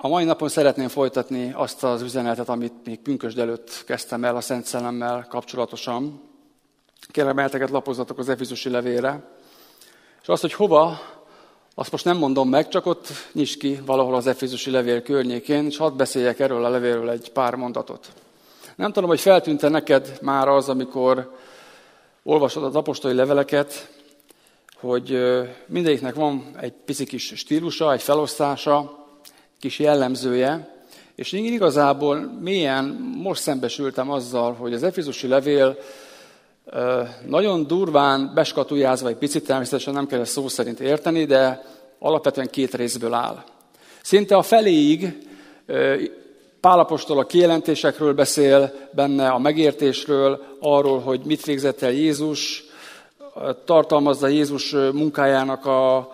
A mai napon szeretném folytatni azt az üzenetet, amit még pünkösd előtt kezdtem el a Szent Szellemmel kapcsolatosan. Kérlek, meheteket lapozzatok az Efézusi levélre. És azt, hogy hova, azt most nem mondom meg, csak ott nyisd ki valahol az Efézusi levél környékén, és hadd beszéljek erről a levélről egy pár mondatot. Nem tudom, hogy feltűnt-e neked már az, amikor olvasod az apostoli leveleket, hogy mindegyiknek van egy pici kis stílusa, egy felosztása, kis jellemzője, és én igazából mélyen most szembesültem azzal, hogy az Efézusi levél nagyon durván beskatujázva egy picit, természetesen nem kell ezt szó szerint érteni, de alapvetően 2 részből áll. Szinte a feléig Pál apostol a kijelentésekről beszél benne, a megértésről, arról, hogy mit végzett el Jézus, tartalmazza Jézus munkájának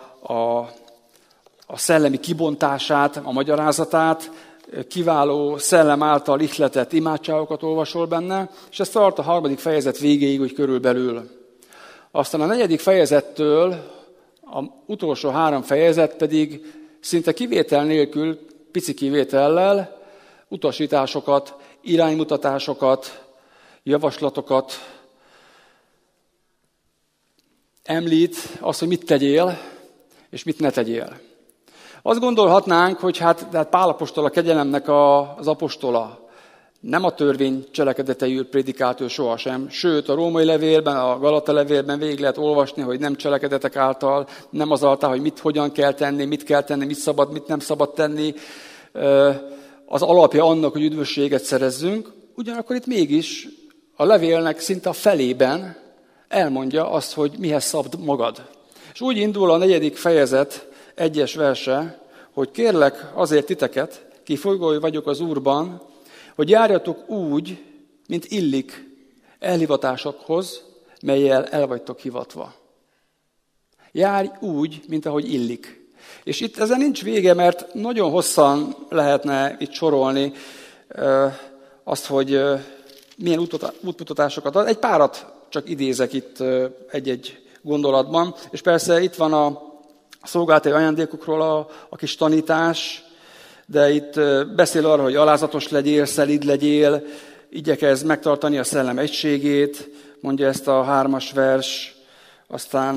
a szellemi kibontását, a magyarázatát, kiváló szellem által ihletett imádságokat olvasol benne, és ez tart a 3. fejezet végéig, úgy körülbelül. Aztán a 4. fejezettől a utolsó 3 fejezet pedig szinte kivétel nélkül, pici kivétellel utasításokat, iránymutatásokat, javaslatokat említ, azt, hogy mit tegyél, és mit ne tegyél. Azt gondolhatnánk, hogy hát Pál apostol a kegyelemnek az apostola. Nem a törvény cselekedeteiül prédikált ő sohasem. Sőt, a római levélben, a Galata levélben végig lehet olvasni, hogy nem cselekedetek által, nem azáltal, hogy mit hogyan kell tenni, mit szabad, mit nem szabad tenni. Az alapja annak, hogy üdvösséget szerezzünk. Ugyanakkor itt mégis a levélnek szinte a felében elmondja azt, hogy mihez szabd magad. És úgy indul a 4. fejezet 1. verse, hogy kérlek azért titeket, ki folygói vagyok az Úrban, hogy járjatok úgy, mint illik elhivatásokhoz, mellyel el vagytok hivatva. Járj úgy, mint ahogy illik. És itt ezen nincs vége, mert nagyon hosszan lehetne itt sorolni azt, hogy milyen útmutatásokat ad. Egy párat csak idézek itt egy-egy gondolatban, és persze itt van a szolgálati ajándékokról a kis tanítás, de itt beszél arról, hogy alázatos legyél, szelíd legyél, igyekezz megtartani a szellem egységét, mondja ezt a 3. vers, aztán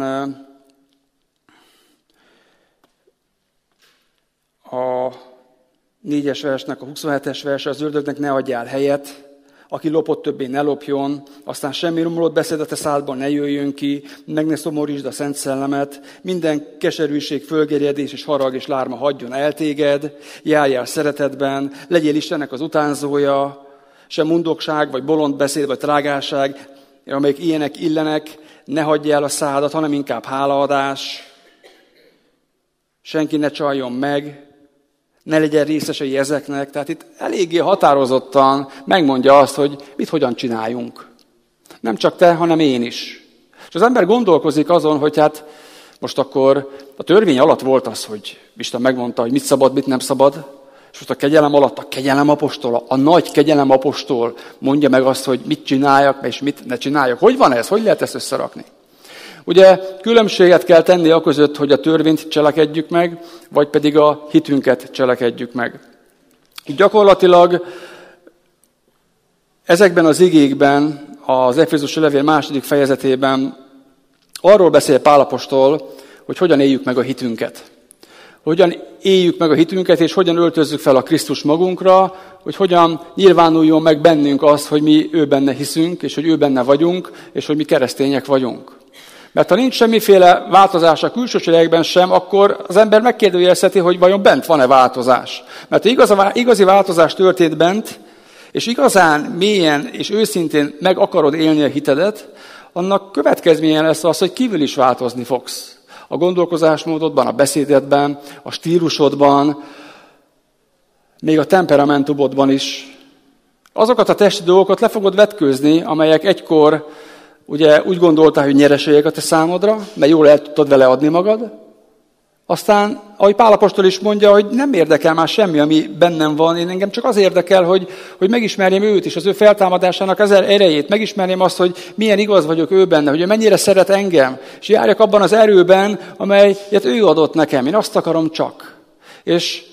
a 4. versnek a 27. verse, az ördögnek ne adjál helyet, aki lopott, többé ne lopjon, aztán semmi romlott beszéd a te szádban ne jöjjön ki, meg ne szomorítsd a Szent Szellemet, minden keserűség, fölgerjedés és harag és lárma hagyjon el téged, járjál szeretetben, legyél Istennek az utánzója, sem mundokság, vagy bolond beszéd, vagy trágárság, amelyek ilyenek illenek, ne hagyj el a szádat, hanem inkább hálaadás, senki ne csaljon meg, ne legyen részesei ezeknek. Tehát itt eléggé határozottan megmondja azt, hogy mit hogyan csináljunk. Nem csak te, hanem én is. És az ember gondolkozik azon, hogy hát most akkor a törvény alatt volt az, hogy Isten megmondta, hogy mit szabad, mit nem szabad, és most a kegyelem alatt a kegyelem apostola, a nagy kegyelem apostol mondja meg azt, hogy mit csináljak, és mit ne csináljak. Hogy van ez? Hogy lehet ezt összerakni? Ugye különbséget kell tenni aközött, hogy a törvényt cselekedjük meg, vagy pedig a hitünket cselekedjük meg. Így gyakorlatilag ezekben az igékben, az Efézusi levél 2. fejezetében arról beszél Pál apostol, hogy hogyan éljük meg a hitünket. Hogyan éljük meg a hitünket, és hogyan öltözzük fel a Krisztus magunkra, hogy hogyan nyilvánuljon meg bennünk az, hogy mi ő benne hiszünk, és hogy ő benne vagyunk, és hogy mi keresztények vagyunk. Mert ha nincs semmiféle változás a külsőségekben sem, akkor az ember megkérdőjelezheti, hogy vajon bent van-e változás. Mert ha igazi változás történt bent, és igazán mélyen és őszintén meg akarod élni a hitedet, annak következménye lesz az, hogy kívül is változni fogsz. A gondolkozásmódodban, a beszédedben, a stílusodban, még a temperamentumodban is. Azokat a testi dolgokat le fogod vetkőzni, amelyek egykor ugye úgy gondoltál, hogy nyereségek a te számodra, mert jól el tudtad vele adni magad. Aztán, ahogy Pál apostol is mondja, hogy nem érdekel már semmi, ami bennem van, én engem csak az érdekel, hogy megismerjem őt és az ő feltámadásának az erejét, megismerjem azt, hogy milyen igaz vagyok ő benne, hogy ő mennyire szeret engem, és járjak abban az erőben, amelyet ő adott nekem. Én azt akarom csak. És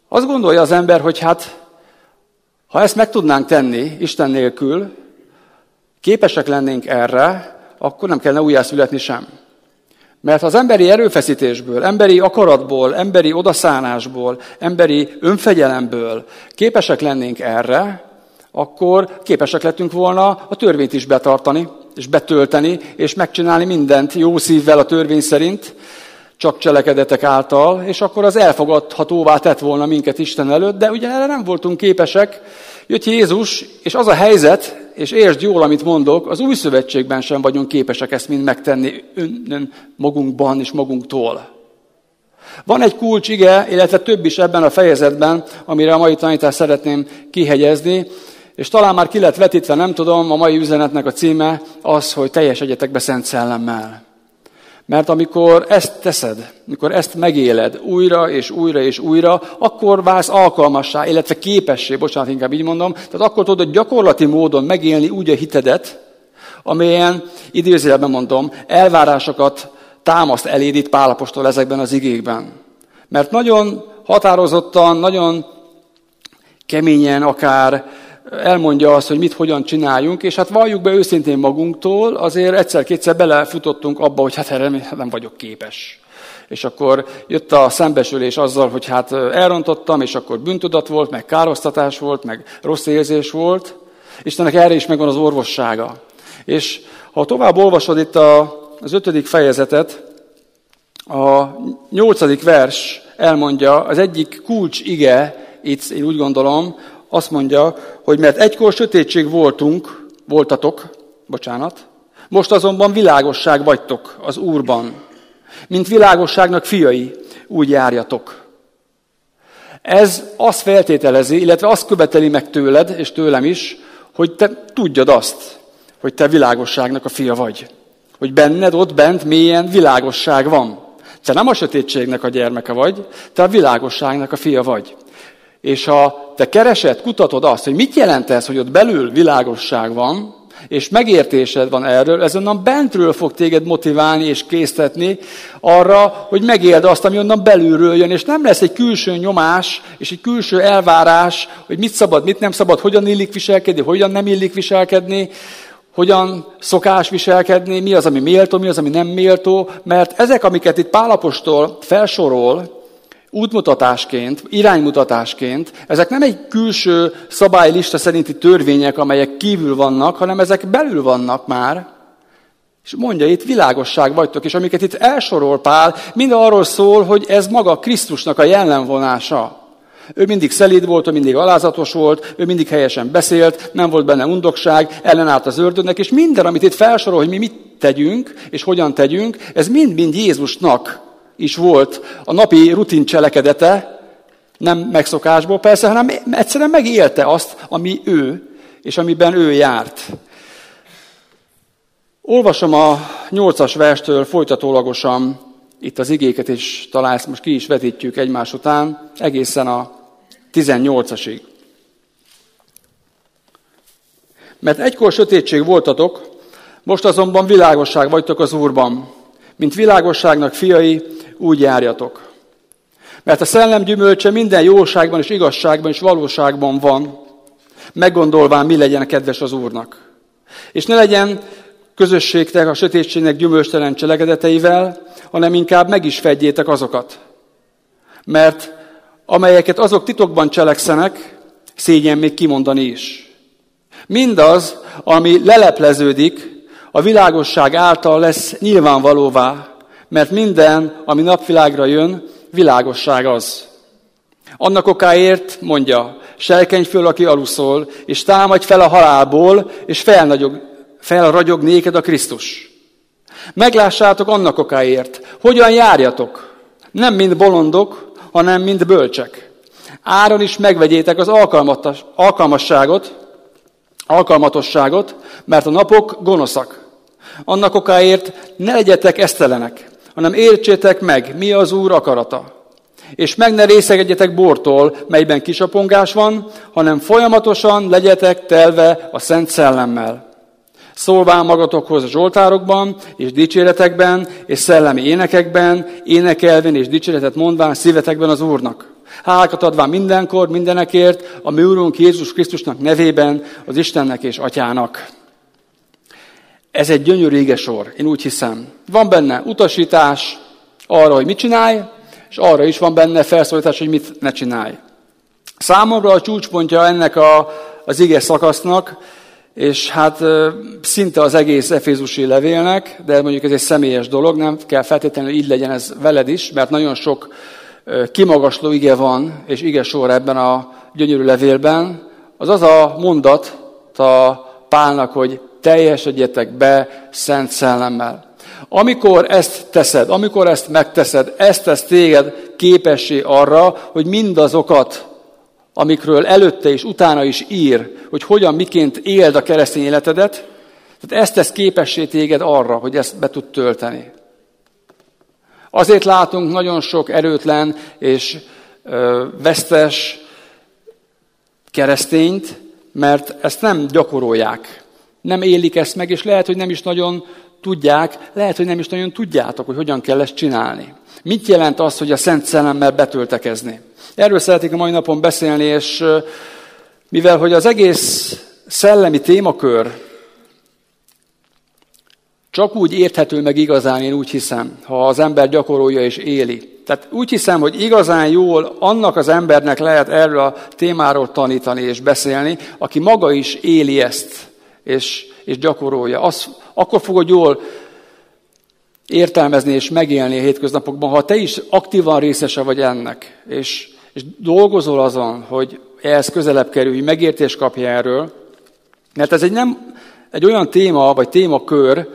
Azt gondolja az ember, hogy hát, ha ezt meg tudnánk tenni Isten nélkül, képesek lennénk erre, akkor nem kellene újjászületni sem. Mert ha az emberi erőfeszítésből, emberi akaratból, emberi odaszánásból, emberi önfegyelemből képesek lennénk erre, akkor képesek lettünk volna a törvényt is betartani, és betölteni, és megcsinálni mindent jó szívvel a törvény szerint, csak cselekedetek által, és akkor az elfogadhatóvá tett volna minket Isten előtt, de ugye erre nem voltunk képesek. Jött Jézus, és az a helyzet, és értsd jól, amit mondok, az új szövetségben sem vagyunk képesek ezt mind megtenni magunkban és magunktól. Van egy kulcsige, illetve több is ebben a fejezetben, amire a mai tanítást szeretném kihegyezni, és talán már ki lett vetítve, nem tudom, a mai üzenetnek a címe az, hogy teljesedjetek be Szent Szellemmel. Mert amikor ezt teszed, amikor ezt megéled újra és újra és újra, akkor válsz alkalmassá, illetve képessé, bocsánat, inkább így mondom, tehát akkor tudod gyakorlati módon megélni úgy a hitedet, amelyen, idézőjelben mondom, elvárásokat támaszt eléd itt Pál apostol ezekben az igékben. Mert nagyon határozottan, nagyon keményen akár elmondja azt, hogy mit, hogyan csináljunk, és hát valljuk be őszintén magunktól, azért egyszer-kétszer belefutottunk abba, hogy hát erre nem vagyok képes. És akkor jött a szembesülés azzal, hogy hát elrontottam, és akkor bűntudat volt, meg károsztatás volt, meg rossz érzés volt. Istennek erre is megvan az orvossága. És ha tovább olvasod itt az 5. fejezetet, a 8. vers elmondja, az egyik kulcs ige, itt én úgy gondolom, azt mondja, hogy mert egykor sötétség voltatok, most azonban világosság vagytok az Úrban. Mint világosságnak fiai, úgy járjatok. Ez azt feltételezi, illetve azt követeli meg tőled, és tőlem is, hogy te tudjad azt, hogy te világosságnak a fia vagy. Hogy benned ott bent mélyen világosság van. Te nem a sötétségnek a gyermeke vagy, te a világosságnak a fia vagy. És ha te keresed, kutatod azt, hogy mit jelent ez, hogy ott belül világosság van, és megértésed van erről, ez onnan bentről fog téged motiválni és késztetni arra, hogy megéld azt, ami onnan belülről jön, és nem lesz egy külső nyomás, és egy külső elvárás, hogy mit szabad, mit nem szabad, hogyan illik viselkedni, hogyan nem illik viselkedni, hogyan szokás viselkedni, mi az, ami méltó, mi az, ami nem méltó, mert ezek, amiket itt Pál apostol felsorol, útmutatásként, iránymutatásként, ezek nem egy külső szabálylista szerinti törvények, amelyek kívül vannak, hanem ezek belül vannak már. És mondja, itt világosság vagytok, és amiket itt elsorol Pál, mind arról szól, hogy ez maga Krisztusnak a jellemvonása. Ő mindig szelíd volt, ő mindig alázatos volt, ő mindig helyesen beszélt, nem volt benne undokság, ellenállt az ördögnek, és minden, amit itt felsorol, hogy mi mit tegyünk, és hogyan tegyünk, ez mind-mind Jézusnak is volt a napi rutin cselekedete, nem megszokásból persze, hanem egyszerűen megélte azt, ami ő, és amiben ő járt. Olvasom a 8. verstől folytatólagosan itt az igéket, és talán ezt most ki is vetítjük egymás után, egészen a 18-asig. Mert egykor sötétség voltatok, most azonban világosság vagytok az Úrban. Mint világosságnak fiai, úgy járjatok. Mert a szellem gyümölcse minden jóságban és igazságban és valóságban van, meggondolván mi legyen kedves az Úrnak. És ne legyen közösségtek a sötétségnek gyümölcstelen cselekedeteivel, hanem inkább meg is fedjétek azokat. Mert amelyeket azok titokban cselekszenek, szégyen még kimondani is. Mindaz, ami lelepleződik, a világosság által lesz nyilvánvalóvá, mert minden, ami napvilágra jön, világosság az. Annak okáért, mondja, selkenj föl, aki aluszol, és támadj fel a halálból, és felragyog néked a Krisztus. Meglássátok annak okáért, hogyan járjatok, nem mint bolondok, hanem mint bölcsek. Áron is megvegyétek az alkalmatosságot, mert a napok gonoszak. Annak okáért ne legyetek esztelenek, hanem értsétek meg, mi az Úr akarata. És meg ne részegedjetek bortól, melyben kisapongás van, hanem folyamatosan legyetek telve a Szent Szellemmel. Szólván magatokhoz a zsoltárokban, és dicséretekben, és szellemi énekekben, énekelvén és dicséretet mondván szívetekben az Úrnak. Hálákat adván mindenkor, mindenekért, a mi Úrunk Jézus Krisztusnak nevében, az Istennek és Atyának. Ez egy gyönyörű igesor, én úgy hiszem. Van benne utasítás arra, hogy mit csinálj, és arra is van benne felszólítás, hogy mit ne csinálj. Számomra a csúcspontja ennek az ige szakasznak, és hát szinte az egész efézusi levélnek, de mondjuk ez egy személyes dolog, nem kell feltétlenül így legyen ez veled is, mert nagyon sok kimagasló ige van, és igesor ebben a gyönyörű levélben. Az a mondat a Pálnak, hogy teljesedjetek be Szent Szellemmel. Amikor ezt teszed, amikor ezt megteszed, ezt tesz téged képessé arra, hogy mindazokat, amikről előtte és utána is ír, hogy hogyan, miként éld a keresztény életedet, tehát ezt tesz képessé téged arra, hogy ezt be tud tölteni. Azért látunk nagyon sok erőtlen és vesztes keresztényt, mert ezt nem gyakorolják. Nem élik ezt meg, és lehet, hogy nem is nagyon tudják, lehet, hogy nem is nagyon tudjátok, hogy hogyan kell ezt csinálni. Mit jelent az, hogy a Szent Szellemmel betöltekezni? Erről szeretnék a mai napon beszélni, és mivel hogy az egész szellemi témakör csak úgy érthető meg igazán, én úgy hiszem, ha az ember gyakorolja és éli. Tehát úgy hiszem, hogy igazán jól annak az embernek lehet erről a témáról tanítani és beszélni, aki maga is éli ezt, és gyakorolja. Akkor fogod jól értelmezni és megélni a hétköznapokban, ha te is aktívan részese vagy ennek, és dolgozol azon, hogy ehhez közelebb kerülj, hogy megértést kapj erről, mert ez nem egy olyan téma, vagy témakör,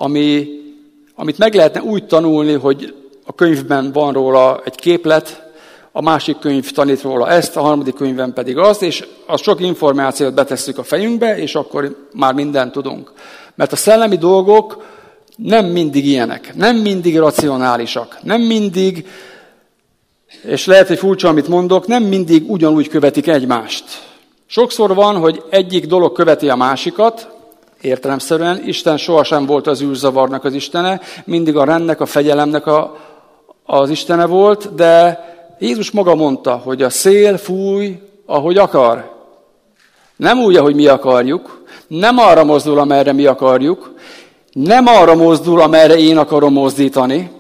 amit meg lehetne úgy tanulni, hogy a könyvben van róla egy képlet, a másik könyv tanít róla ezt, a harmadik könyvben pedig azt, és a sok információt betesszük a fejünkbe, és akkor már mindent tudunk. Mert a szellemi dolgok nem mindig ilyenek, nem mindig racionálisak, nem mindig, és lehet, hogy furcsa, amit mondok, nem mindig ugyanúgy követik egymást. Sokszor van, hogy egyik dolog követi a másikat, értelemszerűen, Isten sohasem volt az űrzavarnak az istene, mindig a rendnek, a fegyelemnek az istene volt, de Jézus maga mondta, hogy a szél fúj, ahogy akar. Nem úgy, ahogy mi akarjuk, nem arra mozdul, amerre mi akarjuk, nem arra mozdul, amerre én akarom mozdítani,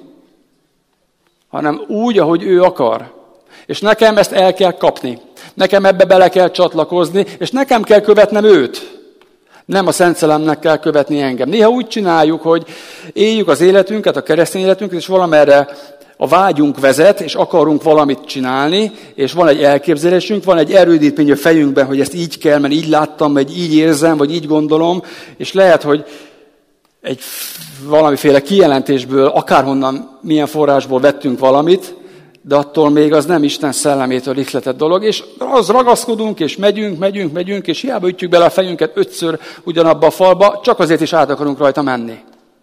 hanem úgy, ahogy ő akar. És nekem ezt el kell kapni. Nekem ebbe bele kell csatlakozni, és nekem kell követnem őt. Nem a Szent Szellemnek kell követni engem. Néha úgy csináljuk, hogy éljük az életünket, a keresztény életünket, és valamerre a vágyunk vezet, és akarunk valamit csinálni, és van egy elképzelésünk, van egy erődítmény a fejünkben, hogy ezt így kell, mert így láttam, vagy így érzem, vagy így gondolom, és lehet, hogy egy valamiféle kijelentésből, akárhonnan, milyen forrásból vettünk valamit, de attól még az nem Isten szellemétől ihletett dolog, és az ragaszkodunk, és megyünk, és hiába ütjük bele a fejünket 5-ször ugyanabba a falba, csak azért is át akarunk rajta menni.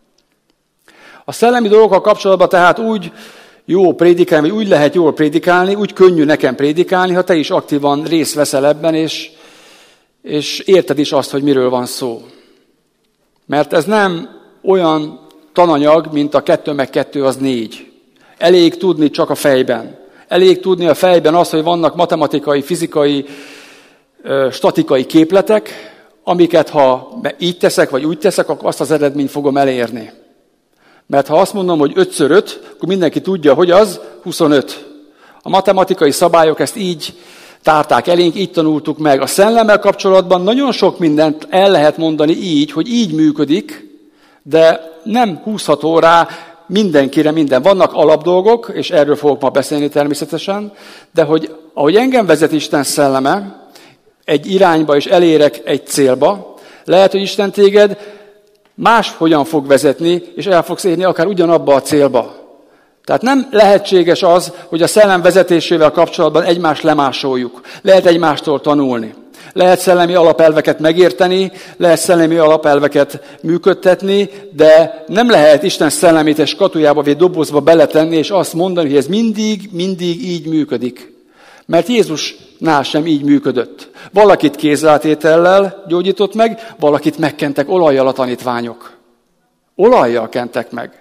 A szellemi dolgokkal kapcsolatban tehát úgy jó prédikálni, vagy úgy lehet jól prédikálni, úgy könnyű nekem prédikálni, ha te is aktívan részt veszel ebben, és érted is azt, hogy miről van szó. Mert ez nem olyan tananyag, mint a 2x2 az 4. Elég tudni csak a fejben. Elég tudni a fejben azt, hogy vannak matematikai, fizikai, statikai képletek, amiket ha így teszek, vagy úgy teszek, akkor azt az eredményt fogom elérni. Mert ha azt mondom, hogy 5x5, akkor mindenki tudja, hogy az 25. A matematikai szabályok ezt így tárták elénk, így tanultuk meg. A szellemmel kapcsolatban nagyon sok mindent el lehet mondani így, hogy így működik, de nem húzható rá mindenkire minden. Vannak alapdolgok, és erről fogok ma beszélni természetesen, de hogy ahogy engem vezet Isten szelleme egy irányba, és elérek egy célba, lehet, hogy Isten téged máshogyan fog vezetni, és el fogsz érni akár ugyanabba a célba. Tehát nem lehetséges az, hogy a szellem vezetésével kapcsolatban egymást lemásoljuk. Lehet egymástól tanulni. Lehet szellemi alapelveket megérteni, lehet szellemi alapelveket működtetni, de nem lehet Isten szellemét egy skatujába vagy dobozba beletenni, és azt mondani, hogy ez mindig így működik. Mert Jézusnál sem így működött. Valakit kézrátétellel gyógyított meg, valakit megkentek olajjal a tanítványok. Olajjal kentek meg.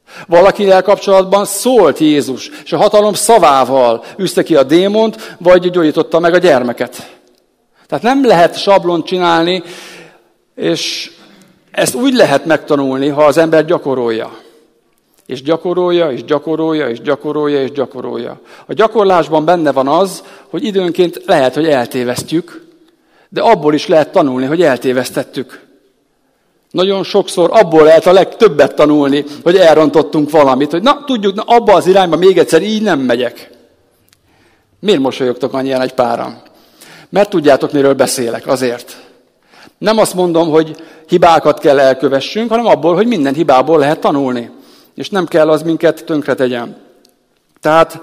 Valakivel kapcsolatban szólt Jézus, és a hatalom szavával üzte ki a démont, vagy gyógyította meg a gyermeket. Tehát nem lehet sablont csinálni, és ezt úgy lehet megtanulni, ha az ember gyakorolja. És gyakorolja, és gyakorolja, és gyakorolja, és gyakorolja. A gyakorlásban benne van az, hogy időnként lehet, hogy eltévesztjük, de abból is lehet tanulni, hogy eltévesztettük. Nagyon sokszor abból lehet a legtöbbet tanulni, hogy elrontottunk valamit, hogy tudjuk, abba az irányba még egyszer így nem megyek. Miért mosolyogtok annyian egy páran? Mert tudjátok, miről beszélek, azért. Nem azt mondom, hogy hibákat kell elkövessünk, hanem abból, hogy minden hibából lehet tanulni. És nem kell az minket tönkretegyen. Tehát,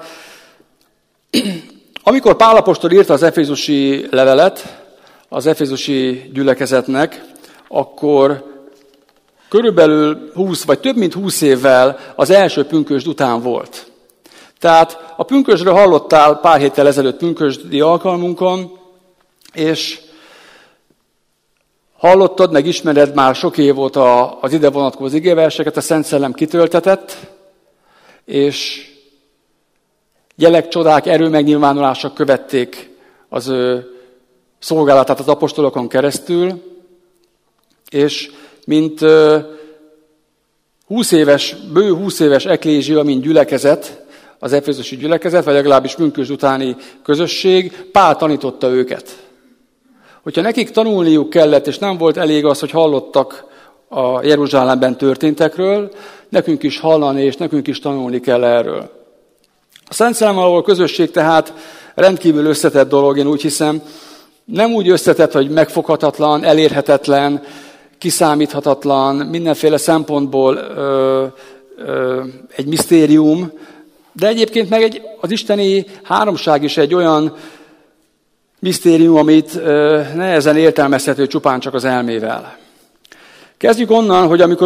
amikor Pál apostol írta az efézusi levelet, az efézusi gyülekezetnek, akkor körülbelül 20 vagy több mint 20 évvel az első pünkösd után volt. Tehát a pünkösdről hallottál pár héttel ezelőtt pünkösdi alkalmunkon, és hallottad, meg ismered már sok év óta az ide vonatkozó igéverseket, a Szent Szellem kitöltetett, és jelek, csodák, erőmegnyilvánulások követték az ő szolgálatát az apostolokon keresztül, és mint 20 éves, bő 20 éves eklézsia, mint gyülekezet, az efézusi gyülekezet, vagy legalábbis pünkösd utáni közösség, Pál tanította őket. Hogyha nekik tanulniuk kellett, és nem volt elég az, hogy hallottak a Jeruzsálemben történtekről, nekünk is hallani, és nekünk is tanulni kell erről. A Szent Szellemmel való közösség tehát rendkívül összetett dolog, én úgy hiszem, nem úgy összetett, hogy megfoghatatlan, elérhetetlen, kiszámíthatatlan, mindenféle szempontból egy misztérium, de egyébként meg az isteni háromság is egy olyan misztérium, amit nehezen értelmezhető csupán csak az elmével. Kezdjük onnan, hogy amikor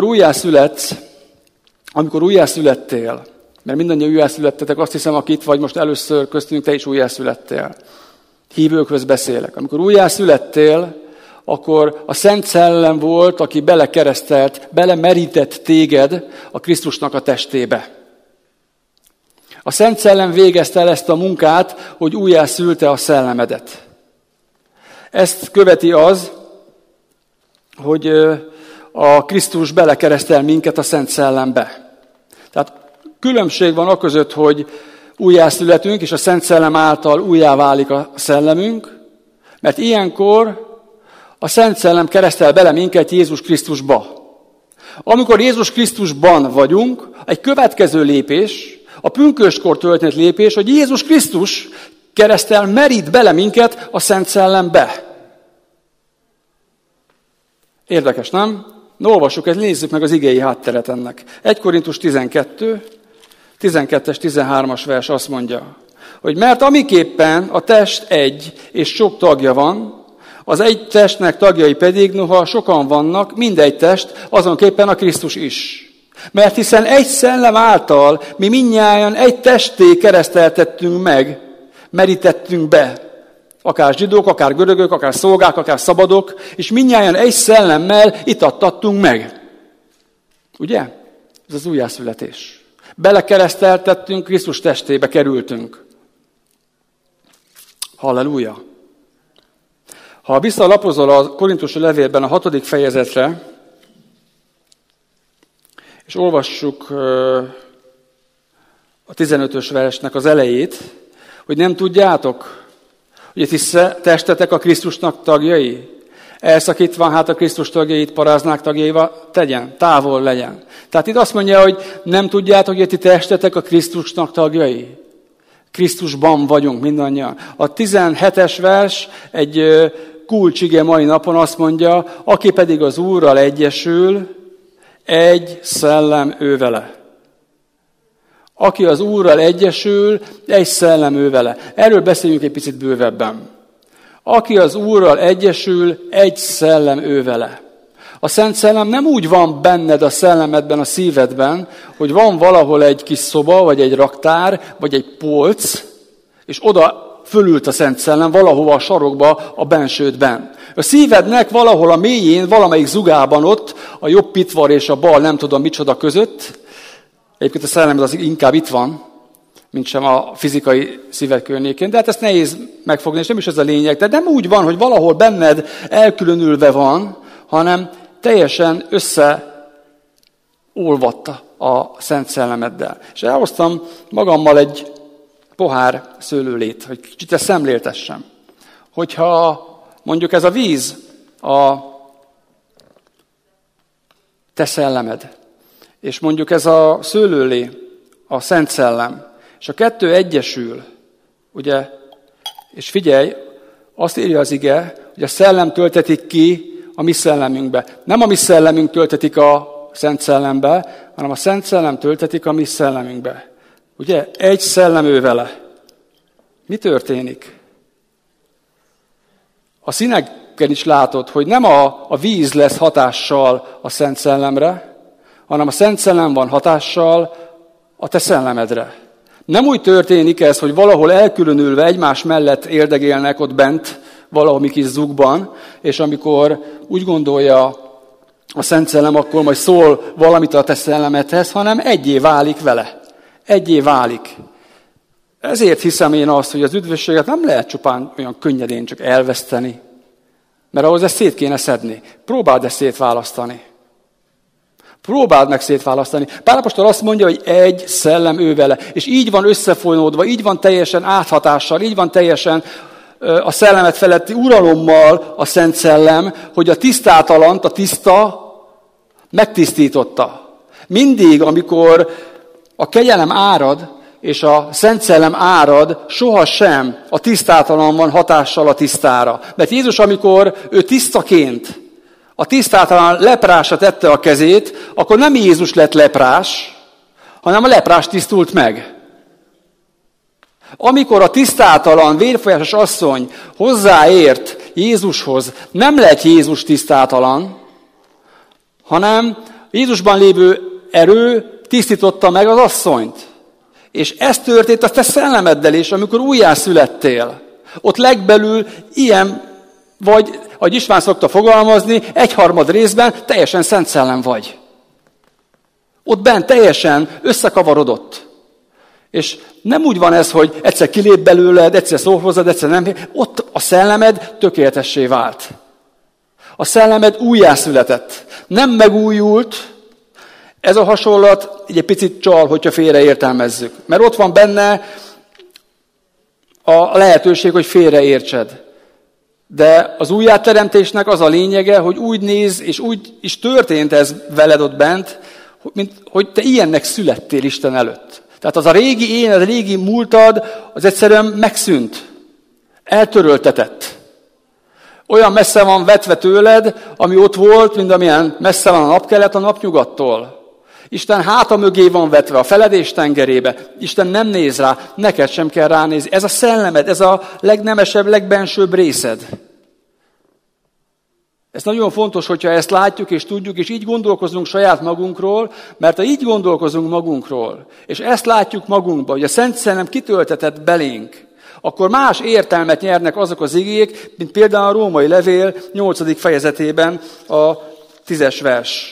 újjászülettél, mert mindannyian újjászülettetek, azt hiszem, akit vagy most először köztünk, te is újjászülettél. Hívőkhöz beszélek. Amikor újjászülettél, akkor a Szent Szellem volt, aki belekeresztelt, belemerített téged a Krisztusnak a testébe. A Szent Szellem végezte el ezt a munkát, hogy újjászülte a szellemedet. Ezt követi az, hogy a Krisztus belekeresztel minket a Szent Szellembe. Tehát különbség van aközött, hogy újjászületünk, és a Szent Szellem által újjá válik a szellemünk, mert ilyenkor a Szent Szellem keresztel bele minket Jézus Krisztusba. Amikor Jézus Krisztusban vagyunk, egy következő lépés, a pünkösdkor történt lépés, hogy Jézus Krisztus keresztel merít bele minket a Szent Szellembe. Érdekes, nem? No, olvassuk, nézzük meg az igei hátteret ennek. 1 Korintus 12, 12-es, 13-as vers azt mondja, hogy mert amiképpen a test egy, és sok tagja van, az egy testnek tagjai pedig, noha sokan vannak, mindegy test, azonképpen a Krisztus is. Mert hiszen egy szellem által mi mindnyájan egy testé kereszteltettünk meg, merítettünk be, akár zsidók, akár görögök, akár szolgák, akár szabadok, és mindnyájan egy szellemmel itattattunk meg. Ugye? Ez az újjászületés. Belekereszteltettünk, Krisztus testébe kerültünk. Halleluja! Ha visszalapozol a Korintusi levélben a 6. fejezetre, és olvassuk a 15-ös versnek az elejét, hogy nem tudjátok, hogy a ti testetek a Krisztusnak tagjai? Elszakítva hát a Krisztus tagjait paráznák tagjaival tegyen, távol legyen. Tehát itt azt mondja, hogy nem tudjátok, hogy a ti testetek a Krisztusnak tagjai? Krisztusban vagyunk mindannyian. A 17-es vers egy kulcsige mai napon azt mondja, aki pedig az Úrral egyesül, egy szellem ő vele. Aki az Úrral egyesül, egy szellem ő vele. Erről beszéljünk egy picit bővebben. Aki az Úrral egyesül, egy szellem ő vele. A Szent Szellem nem úgy van benned a szellemedben, a szívedben, hogy van valahol egy kis szoba, vagy egy raktár, vagy egy polc, és oda fölült a Szent Szellem valahova a sarokba, a bensődben. A szívednek valahol a mélyén, valamelyik zugában ott, a jobb pitvar és a bal nem tudom micsoda között, Egyébként a szellem az inkább itt van, mint sem a fizikai szíved környékén, de hát ezt nehéz megfogni, és nem is ez a lényeg. Tehát nem úgy van, hogy valahol benned elkülönülve van, hanem teljesen összeolvatta a Szent Szellemeddel. És elhoztam magammal egy pohár szőlőlét, hogy kicsit ezt szemléltessem. Hogyha mondjuk ez a víz a te szellemed, és mondjuk ez a szőlőlé a Szent Szellem, és a kettő egyesül, ugye, és figyelj, azt írja az ige, hogy a szellem töltetik ki a mi szellemünkbe. Nem a mi szellemünk töltetik a Szent Szellembe, hanem a Szent Szellem töltetik a mi szellemünkbe. Ugye? Egy szellem ő vele. Mi történik? A színeken is látod, hogy nem a víz lesz hatással a Szent Szellemre, hanem a Szent Szellem van hatással a te szellemedre. Nem úgy történik ez, hogy valahol elkülönülve egymás mellett érdegélnek ott bent, valahol mi kis zugban, és amikor úgy gondolja a Szent Szellem, akkor majd szól valamit a te szellemedhez, hanem egyé válik vele. Egyé válik. Ezért hiszem én azt, hogy az üdvösséget nem lehet csupán olyan könnyedén csak elveszteni, mert ahhoz ezt szét kéne szedni. Próbáld ezt szétválasztani. Próbáld meg szétválasztani. Pál apostol azt mondja, hogy egy szellem ő vele, és így van összefonódva, így van teljesen áthatással, így van teljesen a szellemet feletti uralommal a Szent Szellem, hogy a tisztátalant, a tiszta megtisztította. Mindig, amikor a kegyelem árad, és a Szent Szellem árad, sohasem a tisztátalan van hatással a tisztára. Mert Jézus, amikor ő tisztaként a tisztátalan leprásra tette a kezét, akkor nem Jézus lett leprás, hanem a leprás tisztult meg. Amikor a tisztátalan, vérfolyásos asszony hozzáért Jézushoz, nem lett Jézus tisztátalan, hanem Jézusban lévő erő tisztította meg az asszonyt. És ez történt a te szellemeddel is, amikor újjászülettél. Ott legbelül ilyen vagy, ahogy István szokta fogalmazni, 1/3 részben teljesen Szent Szellem vagy. Ott bent teljesen összekavarodott. És nem úgy van ez, hogy egyszer kilép belőled, egyszer szól hozzád, egyszer nem. Ott a szellemed tökéletessé vált. A szellemed újjászületett. Nem megújult. Ez a hasonlat egy picit csal, hogyha félreértelmezzük. Mert ott van benne a lehetőség, hogy félreértsed. De az újjáteremtésnek az a lényege, hogy úgy néz, és úgy is történt ez veled ott bent, mint hogy te ilyennek születtél Isten előtt. Tehát az a régi én, az a régi múltad, az egyszerűen megszűnt. Eltöröltetett. Olyan messze van vetve tőled, ami ott volt, mint amilyen messze van a napkelet a napnyugattól. Isten háta mögé van vetve, a feledés tengerébe. Isten nem néz rá, neked sem kell ránézni. Ez a szellemed, ez a legnemesebb, legbensőbb részed. Ez nagyon fontos, hogyha ezt látjuk és tudjuk, és így gondolkozunk saját magunkról, mert ha így gondolkozunk magunkról, és ezt látjuk magunkba, hogy a Szent Szellem kitöltetett belénk, akkor más értelmet nyernek azok az igék, mint például a Római Levél 8. fejezetében a 10. vers.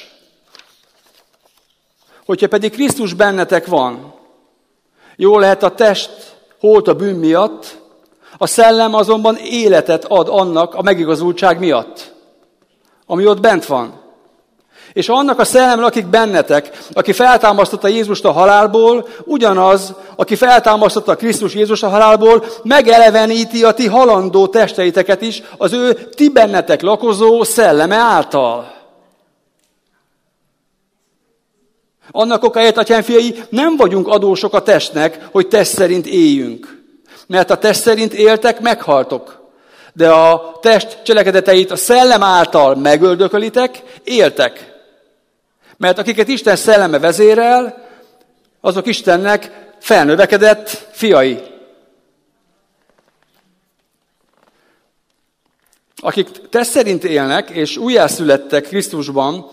Hogyha pedig Krisztus bennetek van, jól lehet a test holt a bűn miatt, a szellem azonban életet ad annak a megigazultság miatt, ami ott bent van. És annak a szellemnek, akik bennetek, aki feltámasztotta Jézust a halálból, ugyanaz, aki feltámasztotta Krisztus Jézus a halálból, megeleveníti a ti halandó testeiteket is az ő ti bennetek lakozó szelleme által. Annak okáért, atyám fiai, nem vagyunk adósok a testnek, hogy test szerint éljünk. Mert a test szerint éltek, meghaltok. De a test cselekedeteit a szellem által megöldökölitek, éltek. Mert akiket Isten szelleme vezérel, azok Istennek felnövekedett fiai. Akik test szerint élnek, és újjászülettek Krisztusban,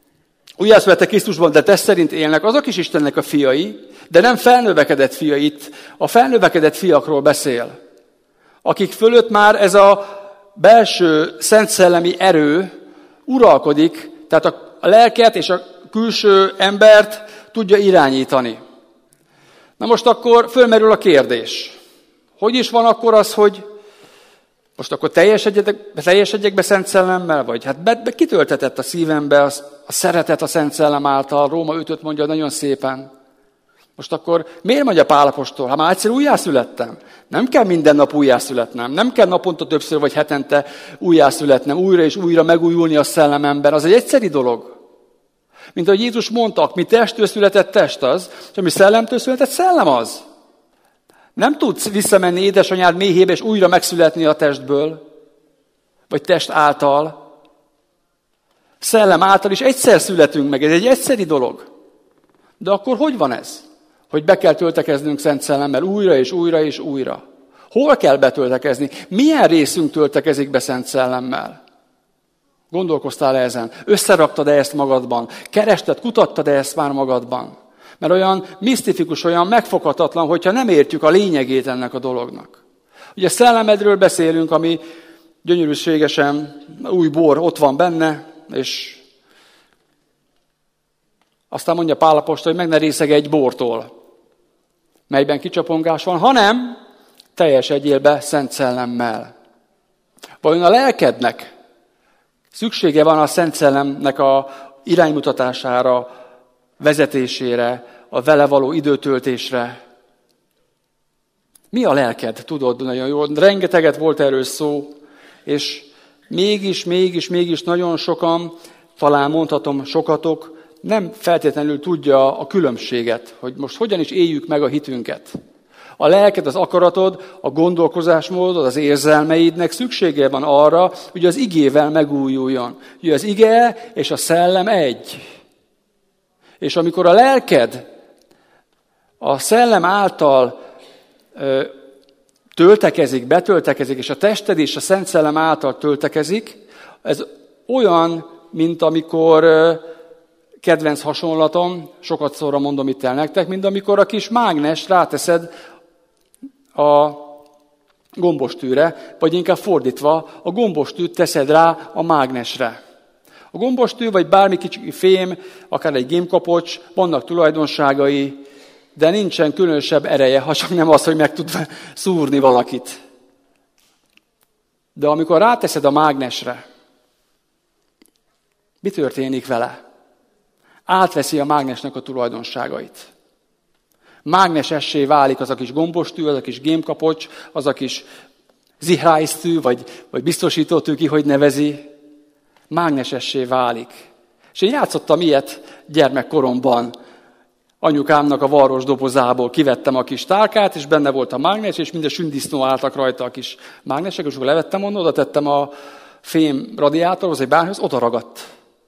de test szerint élnek, azok is Istennek a fiai, de nem felnövekedett fiai. Itt a felnövekedett fiakról beszél. Akik fölött már ez a belső szent szellemi erő uralkodik, tehát a lelket és a külső embert tudja irányítani. Na most akkor fölmerül a kérdés. Hogy is van akkor az, hogy most akkor teljesedjek be Szent Szellemmel? Vagy hát kitöltetett a szívembe a szeretet a Szent Szellem által. Róma 5-öt mondja nagyon szépen. Most akkor miért mondja Pál apostol? Hát már egyszer újjászülettem. Nem kell minden nap újjászületnem. Nem kell naponta többször vagy hetente újjászületnem. Újra és újra megújulni a szellememben. Az egy egyszeri dolog. Mint ahogy Jézus mondta, mi testtől született test az, és ami szellemtől született szellem az. Nem tudsz visszamenni édesanyád méhébe és újra megszületni a testből, vagy test által. Szellem által is egyszer születünk meg, ez egy egyszeri dolog. De akkor hogy van ez? Hogy be kell töltekeznünk Szent Szellemmel újra és újra és újra. Hol kell betöltekezni? Milyen részünk töltekezik be Szent Szellemmel? Gondolkoztál ezen? Összeraktad-e ezt magadban? Kerested, kutattad-e ezt már magadban? Mert olyan misztifikus, olyan megfoghatatlan, hogyha nem értjük a lényegét ennek a dolognak. Ugye a szellemedről beszélünk, ami gyönyörűségesen új bor ott van benne, és aztán mondja Pál apostol, hogy meg ne részeg egy bortól, melyben kicsapongás van, hanem teljesedjél be Szent Szellemmel. Vajon a lelkednek szüksége van a Szent Szellemnek a iránymutatására, vezetésére, a vele való időtöltésre? Mi a lelked? Tudod nagyon jól. Rengeteget volt erről szó, és mégis nagyon sokan, talán mondhatom sokatok, nem feltétlenül tudja a különbséget, hogy most hogyan is éljük meg a hitünket. A lelked, az akaratod, a gondolkozásmódod, az érzelmeidnek szüksége van arra, hogy az igével megújuljon. Ugye az ige és a szellem egy. És amikor a lelked a szellem által töltekezik, betöltekezik, és a tested is a Szent Szellem által töltekezik, ez olyan, mint amikor, kedvenc hasonlatom, sokat szóra mondom itt el nektek, mint amikor a kis mágnest ráteszed a gombostűre, vagy inkább fordítva, a gombostűt teszed rá a mágnesre. A gombostű, vagy bármi kicsi fém, akár egy gémkapocs, vannak tulajdonságai, de nincsen különösebb ereje, ha csak nem az, hogy meg tud szúrni valakit. De amikor ráteszed a mágnesre, mi történik vele? Átveszi a mágnesnek a tulajdonságait. Mágnesessé válik az a kis gombostű, az a kis gémkapocs, az a kis zihrájztű, vagy biztosítótű, ki hogy nevezi. Mágnesessé válik. És én játszottam ilyet gyermekkoromban. Anyukámnak a varros dobozából kivettem a kis tálkát, és benne volt a mágnes, és minden sündisznó álltak rajta a kis mágnesek, és akkor levettem onnan, oda tettem a fém radiátorhoz, vagy bárhoz, oda ragadt.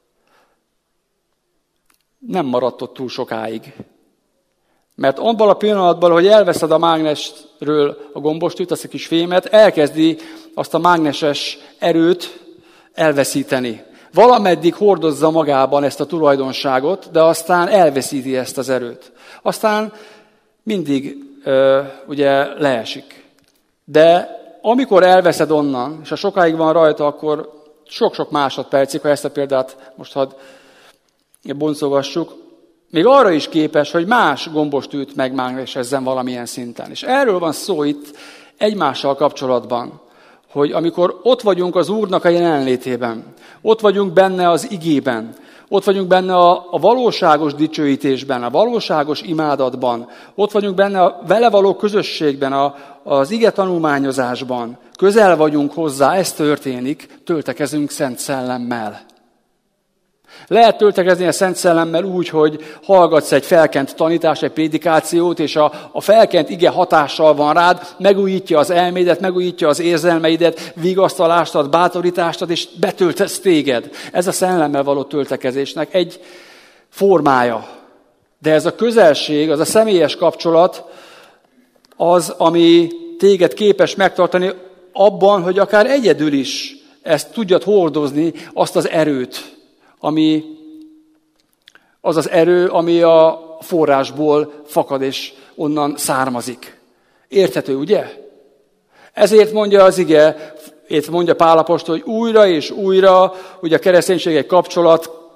Nem maradt ott túl sokáig. Mert abban a pillanatban, hogy elveszed a mágnesről a gombostűt, azt a kis fémet, elkezdi azt a mágneses erőt elveszíteni. Valameddig hordozza magában ezt a tulajdonságot, de aztán elveszíti ezt az erőt. Aztán mindig ugye leesik. De amikor elveszed onnan, és ha sokáig van rajta, akkor sok-sok másodpercig, ha ezt a példát most hadd boncogassuk, még arra is képes, hogy más gombostűt megmágnesezzen valamilyen szinten. És erről van szó itt egymással kapcsolatban, hogy amikor ott vagyunk az Úrnak a jelenlétében, ott vagyunk benne az igében, ott vagyunk benne a valóságos dicsőítésben, a valóságos imádatban, ott vagyunk benne a vele való közösségben, az ige tanulmányozásban, közel vagyunk hozzá, ez történik, töltekezünk Szent Szellemmel. Lehet töltekezni a Szent Szellemmel úgy, hogy hallgatsz egy felkent tanítást, egy prédikációt, és a felkent ige hatással van rád, megújítja az elmédet, megújítja az érzelmeidet, vigasztalást ad, bátorítást ad, és betöltesz téged. Ez a szellemmel való töltekezésnek egy formája. De ez a közelség, az a személyes kapcsolat az, ami téged képes megtartani abban, hogy akár egyedül is ezt tudjad hordozni, azt az erőt, ami az az erő, ami a forrásból fakad és onnan származik. Érthető, ugye? Ezért mondja az ige, itt mondja Pál apostol, hogy újra és újra, ugye a kereszténység egy kapcsolat,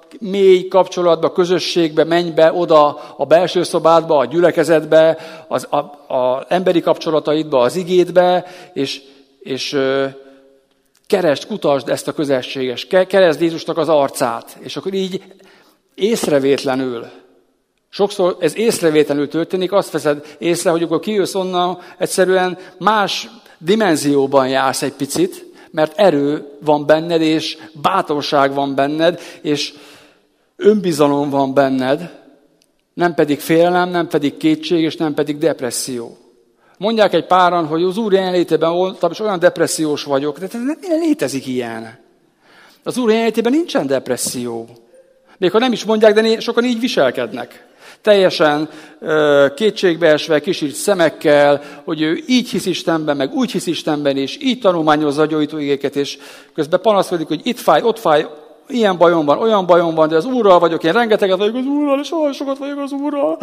mély kapcsolatba, közösségbe, menj be oda a belső szobádba, a gyülekezetbe, az emberi kapcsolataidba, az igédbe, és keresd, kutasd ezt a közelséges, keresd Jézusnak az arcát, és akkor így észrevétlenül, sokszor ez észrevétlenül történik, azt veszed észre, hogy akkor kijössz onnan, egyszerűen más dimenzióban jársz egy picit, mert erő van benned, és bátorság van benned, és önbizalom van benned, nem pedig félelem, nem pedig kétség, és nem pedig depresszió. Mondják egy páran, hogy az Úr jelenlétében voltam, és olyan depressziós vagyok, de nem létezik ilyen. Az Úr jelenlétében nincsen depresszió. Még ha nem is mondják, de sokan így viselkednek. Teljesen kétségbeesve, kisírt szemekkel, hogy ő így hisz Istenben, meg úgy hisz Istenben, és így tanulmányozza a gyógyítóigéket, és közben panaszkodik, hogy itt fáj, ott fáj, ilyen bajom van, olyan bajom van, de az Úrral vagyok, én rengeteget vagyok az Úrral, és olyan sokat vagyok az Úrral.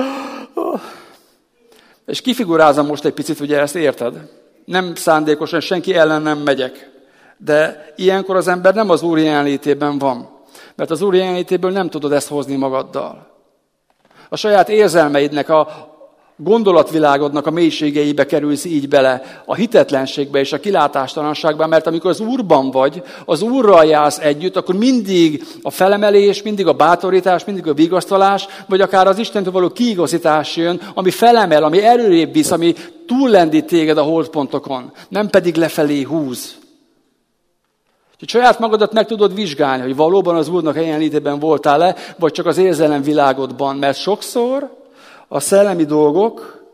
És kifigurázom most egy picit, ugye ezt érted? Nem szándékosan, senki ellen nem megyek. De ilyenkor az ember nem az Úr jelenlétében van. Mert az Úr jelenlétéből nem tudod ezt hozni magaddal. A saját érzelmeidnek, a gondolatvilágodnak a mélységeibe kerülsz így bele, a hitetlenségbe és a kilátástalanságba, mert amikor az Úrban vagy, az Úrral jársz együtt, akkor mindig a felemelés, mindig a bátorítás, mindig a vigasztalás, vagy akár az Istentől való kiigazítás jön, ami felemel, ami előrébb visz, ami túllendít téged a holdpontokon, nem pedig lefelé húz. Úgyhogy saját magadat meg tudod vizsgálni, hogy valóban az Úrnak jelenlétében voltál-e, vagy csak az érzelemvilágodban, mert sokszor a szellemi dolgok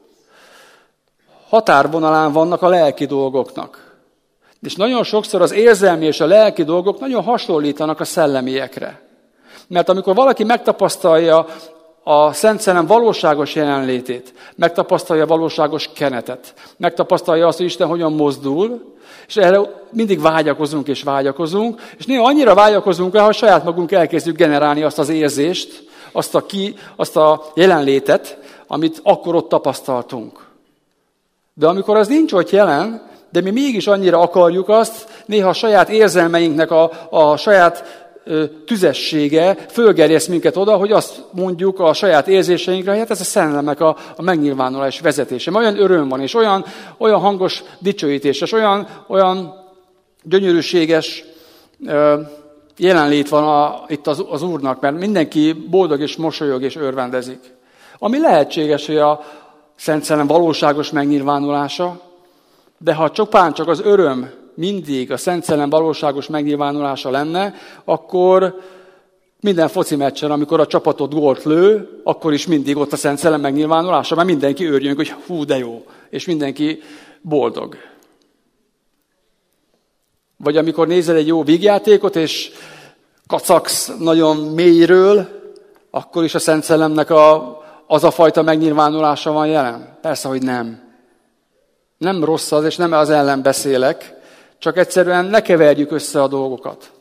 határvonalán vannak a lelki dolgoknak. És nagyon sokszor az érzelmi és a lelki dolgok nagyon hasonlítanak a szellemiekre. Mert amikor valaki megtapasztalja a Szent Szellem valóságos jelenlétét, megtapasztalja a valóságos kenetet, megtapasztalja azt, hogy Isten hogyan mozdul, és erre mindig vágyakozunk, és néha annyira vágyakozunk el, hogy saját magunk elkezdjük generálni azt az érzést, azt a jelenlétet, amit akkor ott tapasztaltunk. De amikor az nincs ott jelen, de mi mégis annyira akarjuk azt, néha a saját érzelmeinknek a saját tüzessége fölgerjeszt minket oda, hogy azt mondjuk a saját érzéseinkre, hogy hát ez a szellemnek a megnyilvánulás vezetése. Olyan öröm van, és olyan hangos dicsőítés, és olyan gyönyörűséges jelenlét van itt az Úrnak, mert mindenki boldog és mosolyog és örvendezik. Ami lehetséges, hogy a Szent Szellem valóságos megnyilvánulása, de ha csak az öröm mindig a Szent Szellem valóságos megnyilvánulása lenne, akkor minden foci meccsen, amikor a csapatot gólt lő, akkor is mindig ott a Szent Szellem megnyilvánulása, mert mindenki örjünk, hogy hú, de jó, és mindenki boldog. Vagy amikor nézel egy jó vígjátékot, és kacagsz nagyon mélyről, akkor is a Szent Szellemnek az a fajta megnyilvánulása van jelen? Persze, hogy nem. Nem rossz az, és nem az ellen beszélek, csak egyszerűen ne keverjük össze a dolgokat.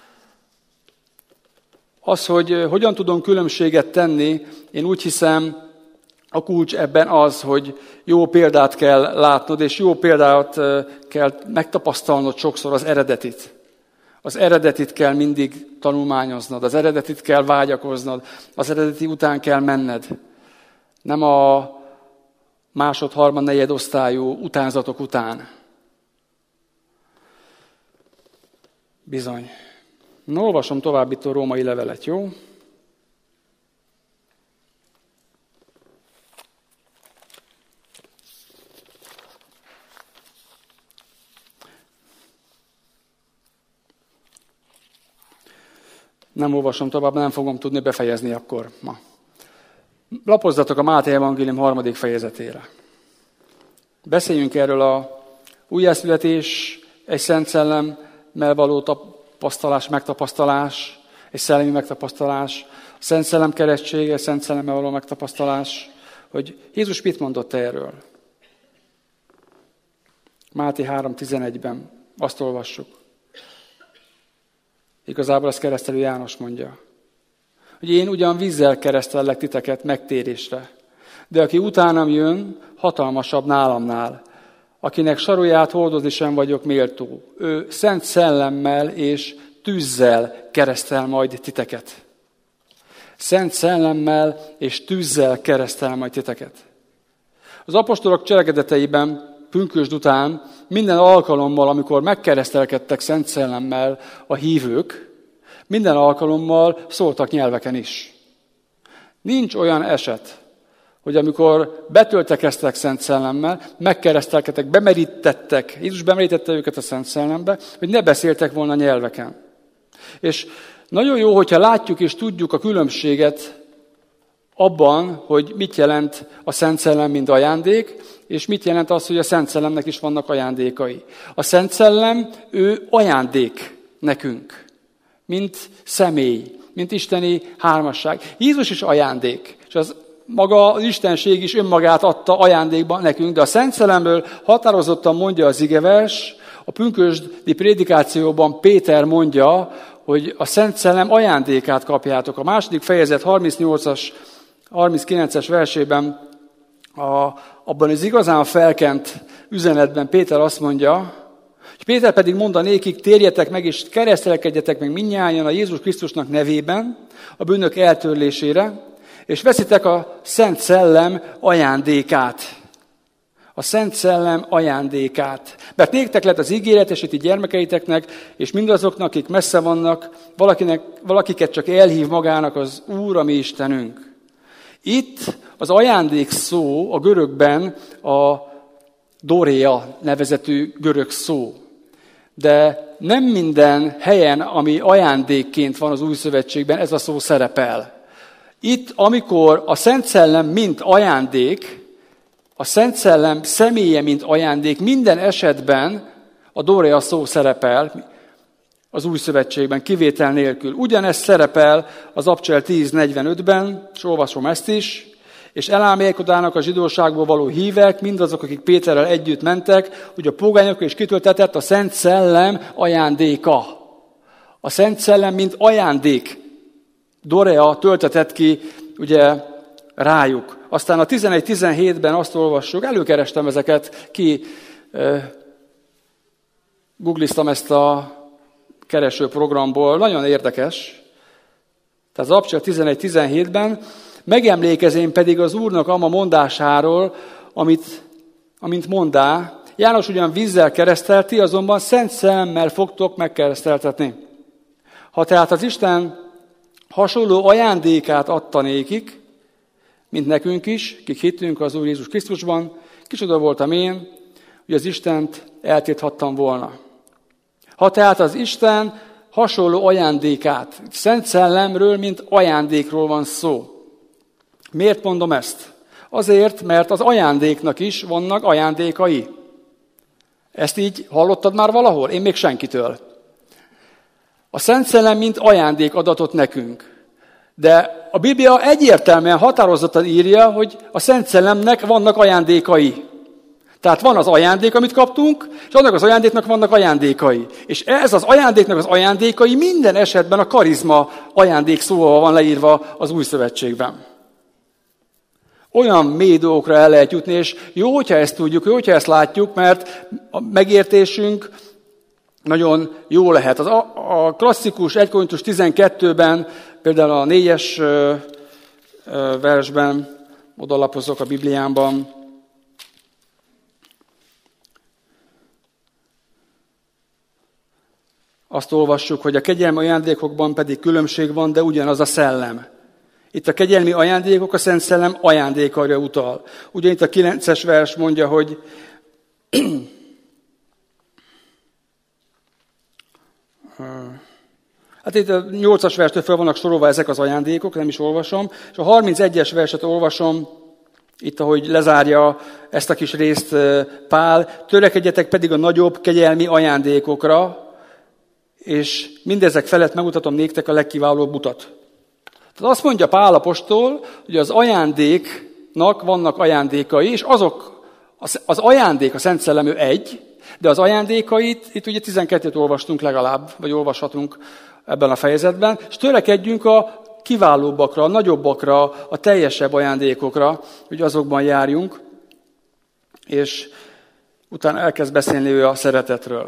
Az, hogy hogyan tudom különbséget tenni, én úgy hiszem, a kulcs ebben az, hogy jó példát kell látnod, és jó példát kell megtapasztalnod sokszor az eredetit. Az eredetit kell mindig tanulmányoznod, az eredetit kell vágyakoznod, az eredeti után kell menned. Nem a másod, harmad, negyed osztályú utánzatok után. Bizony. No, olvasom tovább itt a római levelet, jó? Nem olvasom tovább, nem fogom tudni befejezni akkor ma. Lapozzatok a Máté evangélium 3. fejezetére. Beszéljünk erről a újjászületés, egy Szent Szellemmel való tapasztalás, megtapasztalás, egy szellemi megtapasztalás, a Szent Szellem keresztsége, Szent Szellemmel való megtapasztalás, hogy Jézus mit mondott erről. Máté 3.11-ben azt olvassuk. Igazából ezt keresztelő János mondja, hogy én ugyan vízzel keresztellek titeket megtérésre, de aki utánam jön, hatalmasabb nálamnál, akinek saruját hordozni sem vagyok méltó. Ő Szent Szellemmel és tűzzel keresztel majd titeket. Szent Szellemmel és tűzzel keresztel majd titeket. Az apostolok cselekedeteiben, pünkösd után minden alkalommal, amikor megkeresztelkedtek Szent Szellemmel a hívők, minden alkalommal szóltak nyelveken is. Nincs olyan eset, hogy amikor betöltekeztek Szent Szellemmel, megkeresztelkedtek, bemerítettek, Jézus bemerítette őket a Szent Szellembe, hogy ne beszéltek volna nyelveken. És nagyon jó, hogyha látjuk és tudjuk a különbséget abban, hogy mit jelent a Szent Szellem, mint ajándék, és mit jelent az, hogy a Szent Szellemnek is vannak ajándékai. A Szent Szellem, ő ajándék nekünk, mint személy, mint isteni hármasság. Jézus is ajándék, és az maga az Istenség is önmagát adta ajándékban nekünk, de a Szent Szellemről határozottan mondja az igevers, a pünkösdi prédikációban Péter mondja, hogy a Szent Szellem ajándékát kapjátok. A második fejezet 39-es versében, abban az igazán felkent üzenetben Péter azt mondja, hogy Péter pedig mondanékik, térjetek meg és keresztelkedjetek meg mindnyájan a Jézus Krisztusnak nevében a bűnök eltörlésére, és veszitek a Szent Szellem ajándékát. A Szent Szellem ajándékát. Mert néktek lett az ígéret, és itt gyermekeiteknek, és mindazoknak, akik messze vannak, valakiket csak elhív magának az Úr, a mi Istenünk. Itt az ajándék szó a görögben a doréa nevezetű görög szó. De nem minden helyen, ami ajándékként van az Új Szövetségben, ez a szó szerepel. Itt, amikor a Szent Szellem mint ajándék, a Szent Szellem személye mint ajándék, minden esetben a doréa szó szerepel az Új Szövetségben, kivétel nélkül. Ugyanezt szerepel az Abcsel 10.45-ben, és olvasom ezt is, és elálmélkodának a zsidóságból való hívek, mindazok, akik Péterrel együtt mentek, hogy a pogányokra is kitöltetett a Szent Szellem ajándéka. A Szent Szellem mint ajándék. Dorea töltetett ki ugye rájuk. Aztán a 11-17-ben azt olvassuk, előkerestem ezeket, googliztam ezt a keresőprogramból, nagyon érdekes. Tehát az Abcsel 11-17-ben, megemlékezén pedig az Úrnak ama mondásáról, amint mondá, János ugyan vízzel keresztelti, azonban Szent Szellemmel fogtok megkereszteltetni. Ha tehát az Isten hasonló ajándékát adta nékik, mint nekünk is, kik hittünk az Úr Jézus Krisztusban, kicsoda voltam én, hogy az Istent eltilthattam volna. Ha tehát az Isten hasonló ajándékát, Szent Szellemről, mint ajándékról van szó. Miért mondom ezt? Azért, mert az ajándéknak is vannak ajándékai. Ezt így hallottad már valahol? Én még senkitől. A Szent Szellem mint ajándék adatot nekünk. De a Biblia egyértelműen határozottan írja, hogy a Szent Szellemnek vannak ajándékai. Tehát van az ajándék, amit kaptunk, és annak az ajándéknak vannak ajándékai. És ez az ajándéknak az ajándékai minden esetben a karizma ajándék szóval van leírva az Új Szövetségben. Olyan mély dolgokra el lehet jutni, és jó, hogyha ezt tudjuk, jó, hogyha ezt látjuk, mert a megértésünk nagyon jó lehet. A klasszikus 1 Korintus 12-ben, például a 4-es versben, odalapozok a Bibliámban, azt olvassuk, hogy a kegyelmi ajándékokban pedig különbség van, de ugyanaz a szellem. Itt a kegyelmi ajándékok, a Szent Szellem ajándékára utal. Ugye itt a 9-es vers mondja, hogy hát itt a 8-as verstől fel vannak sorolva ezek az ajándékok, nem is olvasom, és a 31-es verset olvasom, itt ahogy lezárja ezt a kis részt Pál, törekedjetek pedig a nagyobb kegyelmi ajándékokra, és mindezek felett megmutatom néktek a legkiválóbb utat. Tehát azt mondja Pál apostol, hogy az ajándéknak vannak ajándékai, és az ajándék, a Szent Szellem egy, de az ajándékait, itt ugye 12-t olvastunk legalább, vagy olvashatunk ebben a fejezetben, és törekedjünk a kiválóbbakra, a nagyobbakra, a teljesebb ajándékokra, hogy azokban járjunk, és utána elkezd beszélni ő a szeretetről.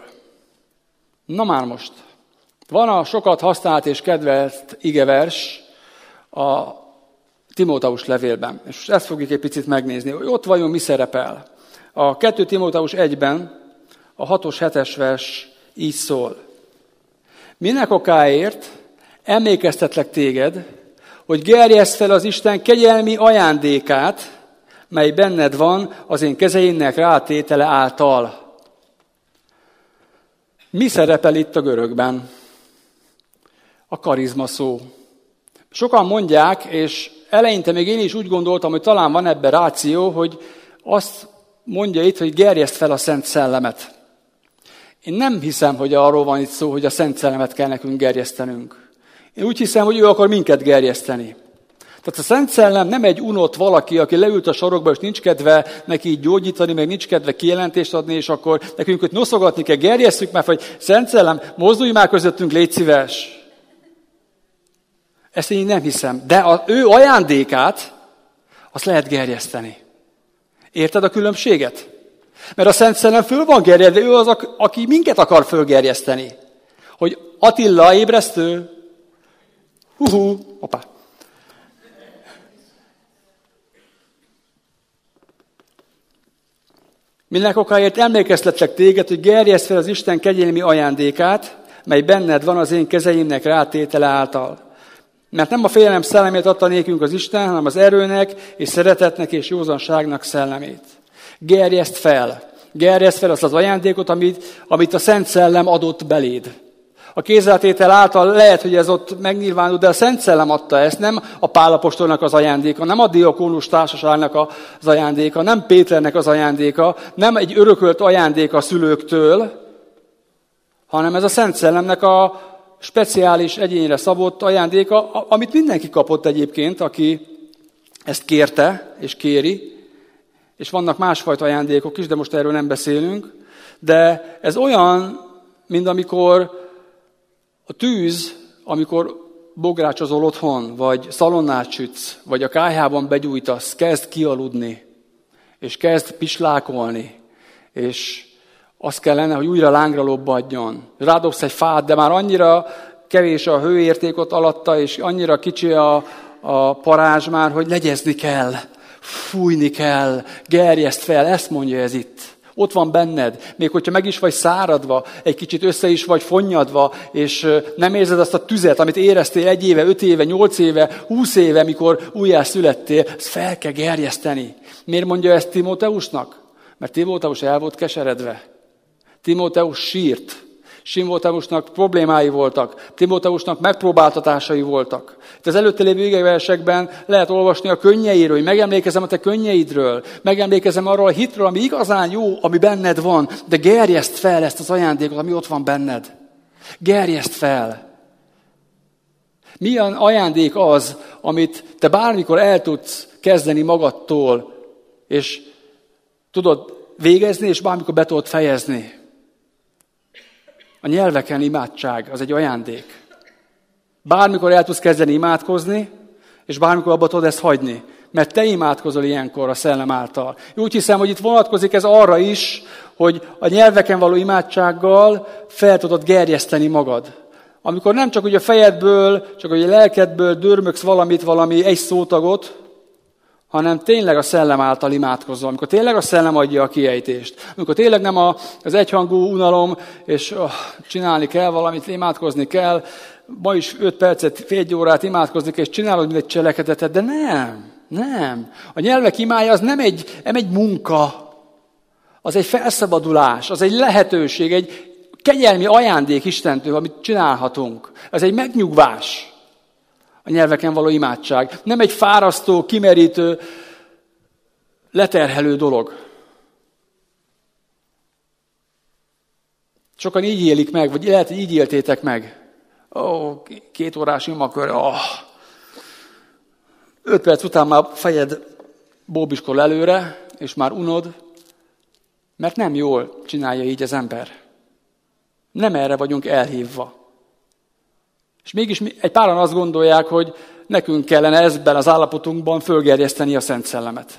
Na már most, van a sokat használt és kedvelt igevers, a Timóteus levélben. És most ezt fogjuk egy picit megnézni, hogy ott vajon mi szerepel. A 2 Timóteus 1-ben a 6-os, 7-es vers így szól. Minek okáért emlékeztetlek téged, hogy gerjeszd fel az Isten kegyelmi ajándékát, mely benned van az én kezeimnek rátétele által. Mi szerepel itt a görögben? A karizma szó. Sokan mondják, és eleinte még én is úgy gondoltam, hogy talán van ebben ráció, hogy azt mondja itt, hogy gerjeszd fel a Szent Szellemet. Én nem hiszem, hogy arról van itt szó, hogy a Szent Szellemet kell nekünk gerjesztenünk. Én úgy hiszem, hogy ő akar minket gerjeszteni. Tehát a Szent Szellem nem egy unott valaki, aki leült a sarokba, és nincs kedve neki így gyógyítani, meg nincs kedve kijelentést adni, és akkor nekünk őt noszogatni kell, gerjesszük már, hogy Szent Szellem, mozdulj már közöttünk, légy szíves. Ezt én nem hiszem. De az ő ajándékát, azt lehet gerjeszteni. Érted a különbséget? Mert a Szent Szellem föl van gerjedve, ő az, aki minket akar fölgerjeszteni. Hogy Attila ébresztő, hoppá. Minek okáért emlékeztetlek téged, hogy gerjeszd fel az Isten kegyelmi ajándékát, mely benned van az én kezeimnek rátétele által. Mert nem a félelem szellemét adta nékünk az Isten, hanem az erőnek és szeretetnek és józanságnak szellemét. Gerjeszd fel azt az ajándékot, amit a Szent Szellem adott beléd. A kézzeltétel által lehet, hogy ez ott megnyilvánul, de a Szent Szellem adta ezt, nem a Pál apostolnak az ajándéka, nem a diakónus társaságnak az ajándéka, nem Péternek az ajándéka, nem egy örökölt ajándéka a szülőktől, hanem ez a Szent Szellemnek a speciális, egyénre szabott ajándéka, amit mindenki kapott egyébként, aki ezt kérte és kéri, és vannak másfajta ajándékok is, de most erről nem beszélünk, de ez olyan, mint amikor a tűz, amikor bográcsozol otthon, vagy szalonnát sütsz, vagy a kályhában begyújtasz, kezd kialudni, és kezd pislákolni, és az kellene, hogy újra lángra lobbadjon. Rádobsz egy fát, de már annyira kevés a hőérték ott alatta, és annyira kicsi a parázs már, hogy legyezni kell, fújni kell, gerjeszt fel, ezt mondja ez itt. Ott van benned, még hogyha meg is vagy száradva, egy kicsit össze is vagy fonnyadva, és nem érzed azt a tüzet, amit éreztél 1 éve, 5 éve, 8 éve, 20 éve, mikor újjá születtél, ezt fel kell gerjeszteni. Miért mondja ezt Timóteusnak? Mert Timóteus el volt keseredve. Timóteus sírt. Timóteusnak problémái voltak. Timóteusnak megpróbáltatásai voltak. Itt az előtte lévő igeversekben lehet olvasni a könnyeiről, hogy megemlékezem a te könnyeidről, megemlékezem arról a hitről, ami igazán jó, ami benned van, de gerjeszd fel ezt az ajándékot, ami ott van benned. Gerjeszd fel. Milyen ajándék az, amit te bármikor el tudsz kezdeni magadtól, és tudod végezni, és bármikor be tudod fejezni. A nyelveken imádság, az egy ajándék. Bármikor el tudsz kezdeni imádkozni, és bármikor abba tudod ezt hagyni. Mert te imádkozol ilyenkor a Szellem által. Úgy hiszem, hogy itt vonatkozik ez arra is, hogy a nyelveken való imádsággal fel tudod gerjeszteni magad. Amikor nem csak ugye a fejedből, csak ugye a lelkedből dörmögsz valami egy szótagot, hanem tényleg a Szellem által imádkozol. Amikor tényleg a Szellem adja a kiejtést. Amikor tényleg nem az egyhangú unalom, és csinálni kell valamit, imádkozni kell, ma is 5 percet, fél órát imádkozni kell, és csinálod, mint egy cselekedetet, de nem. A nyelvek imája az nem egy munka, az egy felszabadulás, az egy lehetőség, egy kegyelmi ajándék Istentől, amit csinálhatunk. Ez egy megnyugvás. A nyelveken való imádság. Nem egy fárasztó, kimerítő, leterhelő dolog. Sokan így élik meg, vagy lehet, hogy így éltétek meg. 2 órás imakör. 5 perc után már fejed bóbiskol előre, és már unod, mert nem jól csinálja így az ember. Nem erre vagyunk elhívva. És mégis egy páran azt gondolják, hogy nekünk kellene ezben az állapotunkban fölgerjeszteni a Szent Szellemet.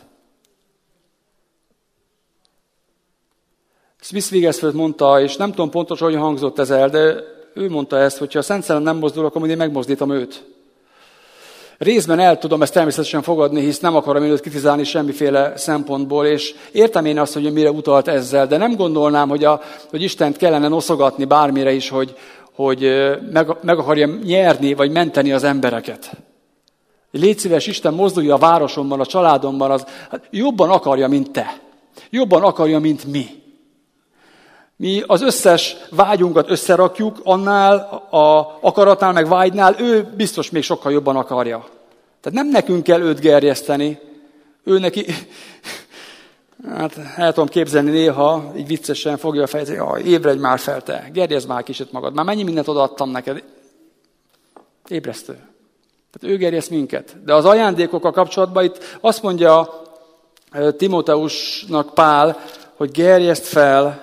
Smith Wigglesworth mondta, és nem tudom pontosan, hogy hangzott ez el, de ő mondta ezt, hogy ha a Szent Szellem nem mozdul, akkor én megmozdítom őt. Részben el tudom ezt természetesen fogadni, hisz nem akarom őt kritizálni semmiféle szempontból, és értem én azt, hogy mire utalt ezzel, de nem gondolnám, hogy Istent kellene noszogatni bármire is, hogy meg akarja nyerni, vagy menteni az embereket. Légy szíves, Isten mozdulja a városomban, a családomban, jobban akarja, mint te. Jobban akarja, mint mi. Mi az összes vágyunkat összerakjuk, annál, a akaratnál, meg vágynál, ő biztos még sokkal jobban akarja. Tehát nem nekünk kell őt gerjeszteni, ő neki, hát el tudom képzelni néha, így viccesen fogja a fejét, hogy ébredj már fel te, gerjezd már kicsit magad, már mennyi mindent odaadtam neked. Ébresztő. Tehát ő gerjeszt minket. De az ajándékokkal kapcsolatban itt azt mondja Timóteusnak Pál, hogy gerjeszt fel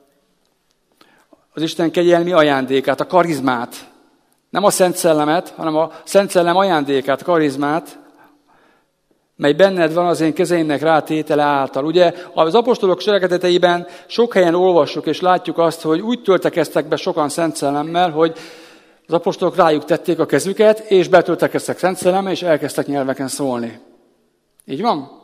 az Isten kegyelmi ajándékát, a karizmát. Nem a Szent Szellemet, hanem a Szent Szellem ajándékát, a karizmát, mely benned van az én kezeimnek rátétele által. Ugye az apostolok cselekedeteiben sok helyen olvassuk és látjuk azt, hogy úgy töltekeztek be sokan Szent Szellemmel, hogy az apostolok rájuk tették a kezüket, és betöltekeztek Szent Szellemmel, és elkezdtek nyelveken szólni. Így van?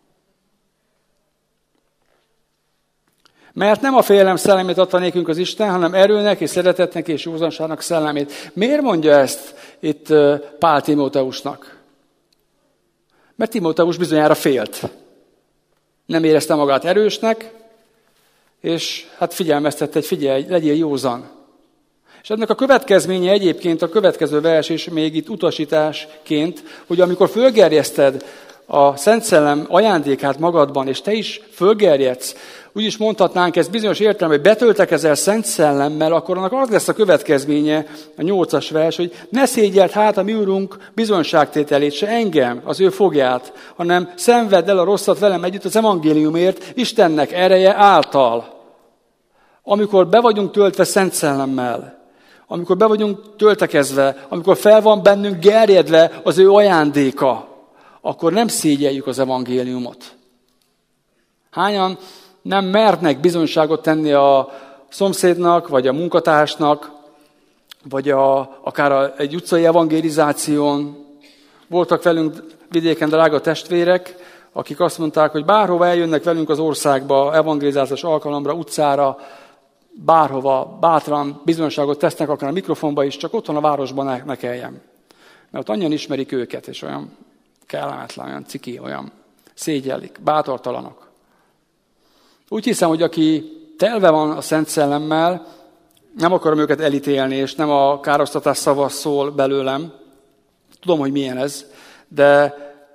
Mert nem a félelem szellemét adta nékünk az Isten, hanem erőnek és szeretetnek és józanságnak szellemét. Miért mondja ezt itt Pál Timóteusnak? Mert Timóteus bizonyára félt. Nem érezte magát erősnek, és hát figyelmeztette, hogy figyelj, legyél józan. És ennek a következménye egyébként a következő vers is még itt utasításként, hogy amikor fölgerjeszted a Szent Szellem ajándékát magadban, és te is fölgerjedsz, úgy is mondhatnánk ezt bizonyos értelemben, hogy betöltekezel Szent Szellemmel, akkor annak az lesz a következménye, a 8-as vers, hogy ne szégyeld hát a mi Urunk bizonyságtételét, se engem, az ő fogját, hanem szenvedd el a rosszat velem együtt az evangéliumért, Istennek ereje által. Amikor be vagyunk töltve Szent Szellemmel, amikor be vagyunk töltekezve, amikor fel van bennünk gerjedve az ő ajándéka, akkor nem szégyeljük az evangéliumot. Hányan nem mernek bizonyságot tenni a szomszédnak, vagy a munkatársnak, vagy akár egy utcai evangélizáción. Voltak velünk vidéken drága testvérek, akik azt mondták, hogy bárhova eljönnek velünk az országba, evangélizációs alkalomra, utcára, bárhova, bátran bizonyságot tesznek, akár a mikrofonba is, csak otthon a városban ne kelljen. Mert ott annyian ismerik őket, és olyan kellemetlen, olyan ciki, olyan szégyellik, bátortalanok. Úgy hiszem, hogy aki telve van a Szent Szellemmel, nem akarom őket elítélni, és nem a károsztatás szava szól belőlem. Tudom, hogy milyen ez, de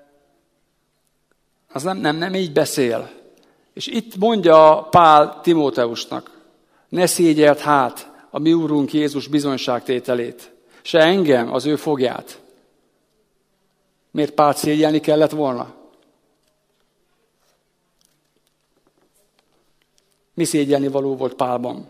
az nem így beszél. És itt mondja Pál Timóteusnak, ne szégyeld hát a mi Úrunk Jézus bizonyságtételét, se engem, az ő fogját. Miért Pált szégyelni kellett volna? Mi szégyelni való volt Pálban?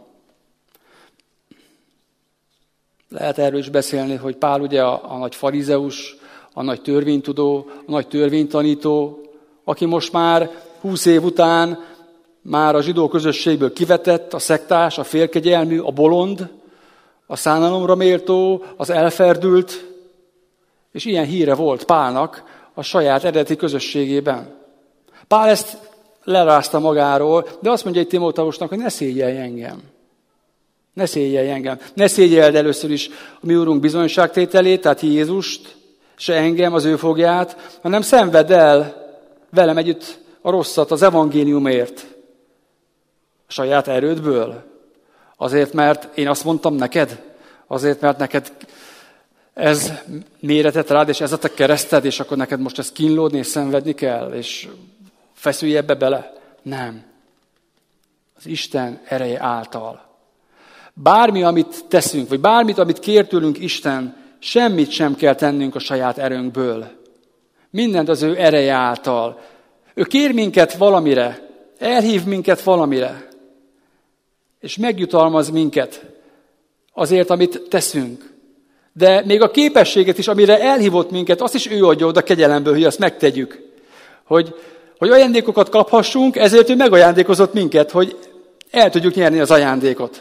Lehet erről is beszélni, hogy Pál ugye a nagy farizeus, a nagy törvénytudó, a nagy törvénytanító, aki most már 20 év után már a zsidó közösségből kivetett, a szektás, a félkegyelmű, a bolond, a szánalomra méltó, az elferdült, és ilyen híre volt Pálnak a saját eredeti közösségében. Pál ezt lerázta magáról, de azt mondja egy Timóteusnak, hogy ne szégyelj engem. Ne szégyelj engem. Ne szégyeld először is a mi Úrunk bizonyságtételét, tehát Jézust, se engem, az ő fogját, hanem szenvedd el velem együtt a rosszat az evangéliumért. A saját erődből. Azért, mert én azt mondtam neked. Azért, mert neked ez méretett rád, és ez a te kereszted, és akkor neked most ezt kínlódni és szenvedni kell, és feszülj ebbe bele. Nem. Az Isten ereje által. Bármi, amit teszünk, vagy bármit, amit kér tőlünk Isten, semmit sem kell tennünk a saját erőnkből. Mindent az ő ereje által. Ő kér minket valamire, elhív minket valamire, és megjutalmaz minket azért, amit teszünk. De még a képességet is, amire elhívott minket, azt is ő adja oda kegyelemből, hogy azt megtegyük. Hogy ajándékokat kaphassunk, ezért ő megajándékozott minket, hogy el tudjuk nyerni az ajándékot.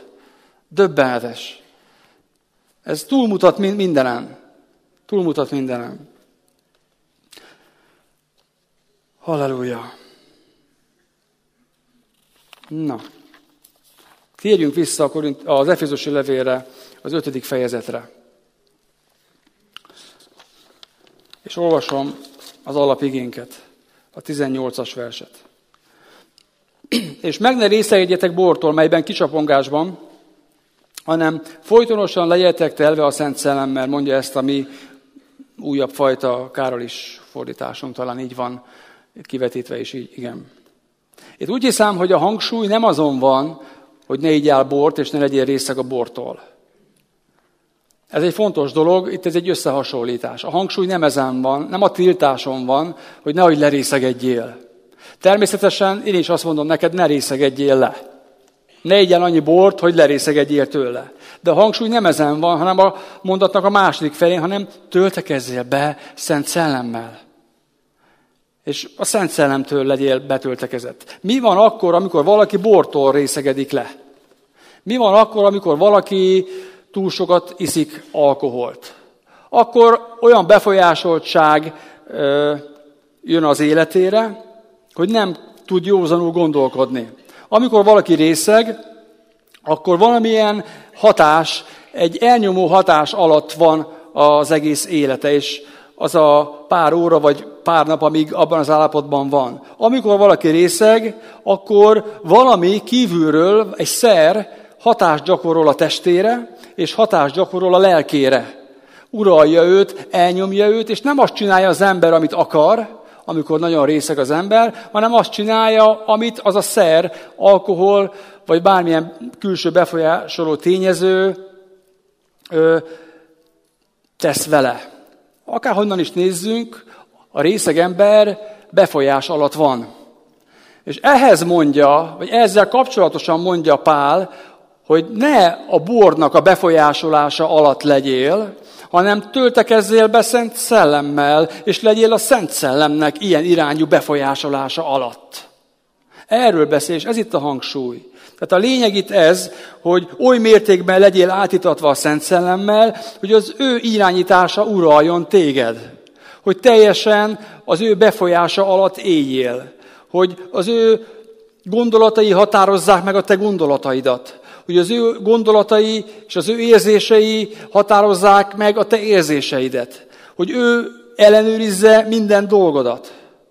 Döbbenetes. Ez túlmutat mindenen. Túlmutat mindenen. Halleluja! Na, térjünk vissza az Efézusi levélre, az 5. fejezetre. És olvasom az alapigénket, a 18-as verset. És meg ne részegedjetek bortól, melyben kicsapongás van, hanem folytonosan legyetek telve a Szent Szellemmel, mondja ezt a mi újabb fajta Károlis fordításunk, talán így van kivetítve is így, igen. Itt úgy hiszem, hogy a hangsúly nem azon van, hogy ne igyál bort, és ne legyél részeg a bortól. Ez egy fontos dolog, itt ez egy összehasonlítás. A hangsúly nem ezen van, nem a tiltáson van, hogy nehogy lerészegedjél. Természetesen én is azt mondom neked, ne részegedjél le. Ne igyál annyi bort, hogy lerészegedjél tőle. De a hangsúly nem ezen van, hanem a mondatnak a második felén, hanem töltekezzél be Szent Szellemmel. És a Szent Szellemtől legyél betöltekezett. Mi van akkor, amikor valaki bortól részegedik le? Mi van akkor, amikor valaki túl sokat iszik alkoholt? Akkor olyan befolyásoltság jön az életére, hogy nem tud józanul gondolkodni. Amikor valaki részeg, akkor valamilyen hatás, egy elnyomó hatás alatt van az egész élete, és az a pár óra vagy pár nap, amíg abban az állapotban van. Amikor valaki részeg, akkor valami kívülről, egy szer hatást gyakorol a testére, és hatást gyakorol a lelkére. Uralja őt, elnyomja őt, és nem azt csinálja az ember, amit akar, amikor nagyon részeg az ember, hanem azt csinálja, amit az a szer, alkohol, vagy bármilyen külső befolyásoló tényező tesz vele. Akárhonnan is nézzünk, a részeg ember befolyás alatt van. És ehhez mondja, vagy ezzel kapcsolatosan mondja Pál, hogy ne a bornak a befolyásolása alatt legyél, hanem töltekezzél be Szent Szellemmel, és legyél a Szent Szellemnek ilyen irányú befolyásolása alatt. Erről beszél, és ez itt a hangsúly. Tehát a lényeg itt ez, hogy oly mértékben legyél átítatva a Szent Szellemmel, hogy az ő irányítása uraljon téged. Hogy teljesen az ő befolyása alatt éljél. Hogy az ő gondolatai határozzák meg a te gondolataidat. Hogy az ő gondolatai és az ő érzései határozzák meg a te érzéseidet. Hogy ő ellenőrizze minden dolgodat.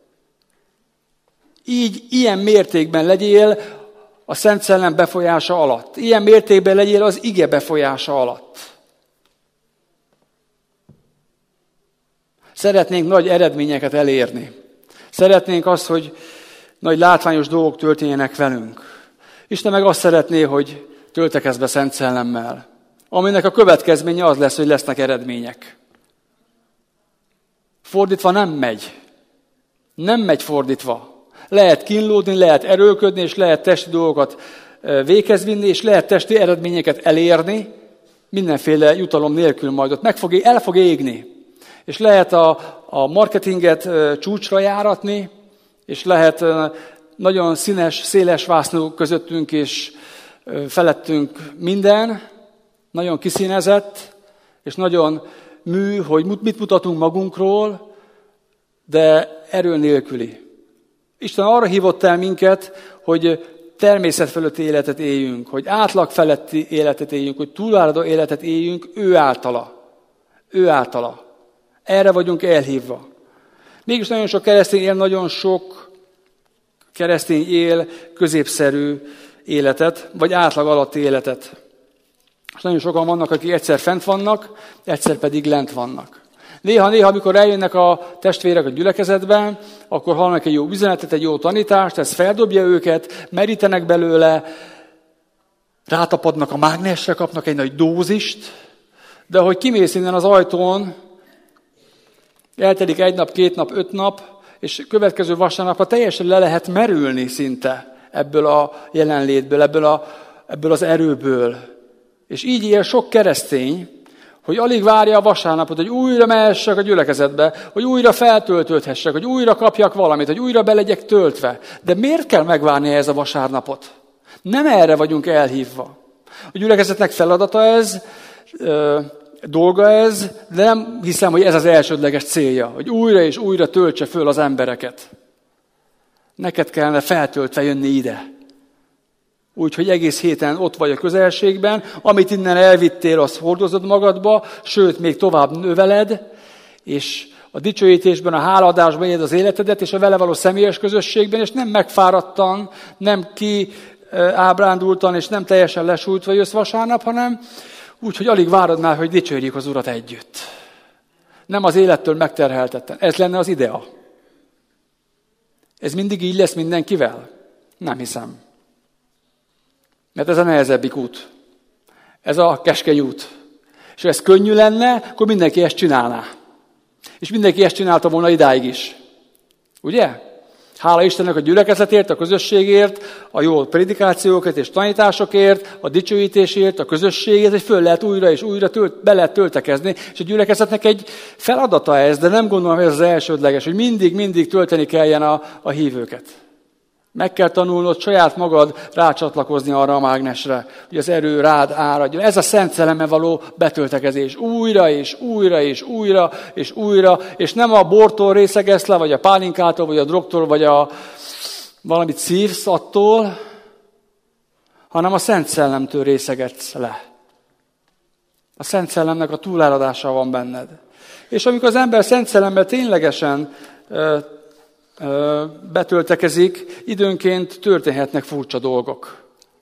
Így ilyen mértékben legyél a Szent Szellem befolyása alatt. Ilyen mértékben legyél az ige befolyása alatt. Szeretnénk nagy eredményeket elérni. Szeretnénk azt, hogy nagy látványos dolgok történjenek velünk. Isten meg azt szeretné, hogy töltekezz be Szent Szellemmel, aminek a következménye az lesz, hogy lesznek eredmények. Fordítva nem megy. Nem megy fordítva. Lehet kínlódni, lehet erőlködni, és lehet testi dolgokat véghez vinni, és lehet testi eredményeket elérni, mindenféle jutalom nélkül majd ott el fog égni. És lehet a marketinget csúcsra járatni, és lehet nagyon színes, széles vásznú közöttünk és felettünk minden, nagyon kiszínezett, és nagyon mű, hogy mit mutatunk magunkról, de erő nélküli. Isten arra hívott el minket, hogy természet fölötti életet éljünk, hogy átlag feletti életet éljünk, hogy túláradó életet éljünk ő általa. Ő általa. Erre vagyunk elhívva. Mégis nagyon sok keresztény él középszerű életet, vagy átlag alatti életet. És nagyon sokan vannak, akik egyszer fent vannak, egyszer pedig lent vannak. Néha, amikor eljönnek a testvérek a gyülekezetben, akkor hallanak egy jó üzenetet, egy jó tanítást, ez feldobja őket, merítenek belőle, rátapadnak a mágnesre, kapnak egy nagy dózist, de ahogy kimész innen az ajtón, eltelik 1 nap, 2 nap, 5 nap, és következő vasárnapra teljesen le lehet merülni szinte ebből a jelenlétből, ebből az erőből. És így él sok keresztény, hogy alig várja a vasárnapot, hogy újra mehessek a gyülekezetbe, hogy újra feltöltődhessek, hogy újra kapjak valamit, hogy újra be legyek töltve. De miért kell megvárni ez a vasárnapot? Nem erre vagyunk elhívva. A gyülekezetnek feladata ez, dolga ez, de nem hiszem, hogy ez az elsődleges célja, hogy újra és újra töltse föl az embereket. Neked kellene feltöltve jönni ide. Úgyhogy egész héten ott vagy a közelségben, amit innen elvittél, azt hordozod magadba, sőt, még tovább növeled, és a dicsőítésben, a hálaadásban éled az életedet, és a vele való személyes közösségben, és nem megfáradtan, nem kiábrándultan, és nem teljesen lesújtva jössz vasárnap, hanem úgy, hogy alig várod már, hogy dicsőjük az Urat együtt. Nem az élettől megterheltetten. Ez lenne az idea. Ez mindig így lesz mindenkivel? Nem hiszem. Mert ez a nehezebbik út. Ez a keskeny út. És ha ez könnyű lenne, akkor mindenki ezt csinálná. És mindenki ezt csinálta volna idáig is. Ugye? Hála Istennek a gyülekezetért, a közösségért, a jó prédikációkért és tanításokért, a dicsőítésért, a közösségért, hogy föl lehet újra és újra be lehet töltekezni. És a gyülekezetnek egy feladata ez, de nem gondolom, hogy ez az elsődleges, hogy mindig tölteni kelljen a hívőket. Meg kell tanulnod saját magad rácsatlakozni arra a mágnesre, hogy az erő rád áradjon. Ez a Szent Szellemmel való betöltekezés. Újra és újra és újra és újra, és nem a bortól részegesz le, vagy a pálinkától, vagy a drogtól, vagy valamit szívsz attól, hanem a Szent Szellemtől részegetsz le. A Szent Szellemnek a túláradása van benned. És amikor az ember Szent Szellemmel ténylegesen betöltekezik, időnként történhetnek furcsa dolgok.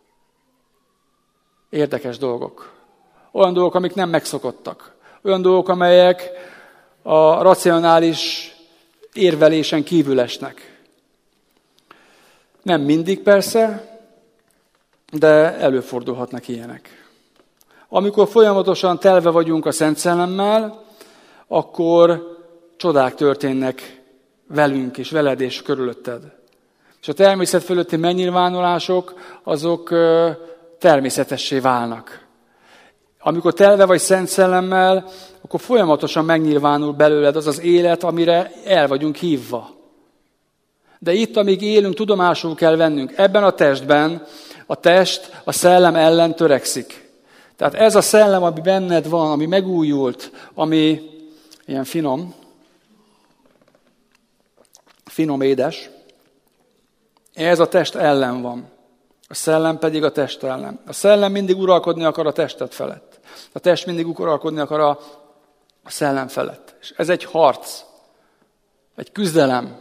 Érdekes dolgok. Olyan dolgok, amik nem megszokottak. Olyan dolgok, amelyek a racionális érvelésen kívül esnek. Nem mindig persze, de előfordulhatnak ilyenek. Amikor folyamatosan telve vagyunk a Szent Szellemmel, akkor csodák történnek velünk és veled és körülötted. És a természet fölötti megnyilvánulások, azok természetessé válnak. Amikor telve vagy Szent Szellemmel, akkor folyamatosan megnyilvánul belőled az az élet, amire el vagyunk hívva. De itt, amíg élünk, tudomásul kell vennünk. Ebben a testben a test a szellem ellen törekszik. Tehát ez a szellem, ami benned van, ami megújult, ami ilyen finom édes, ez a test ellen van. A szellem pedig a test ellen. A szellem mindig uralkodni akar a testet felett. A test mindig uralkodni akar a szellem felett. És ez egy harc, egy küzdelem.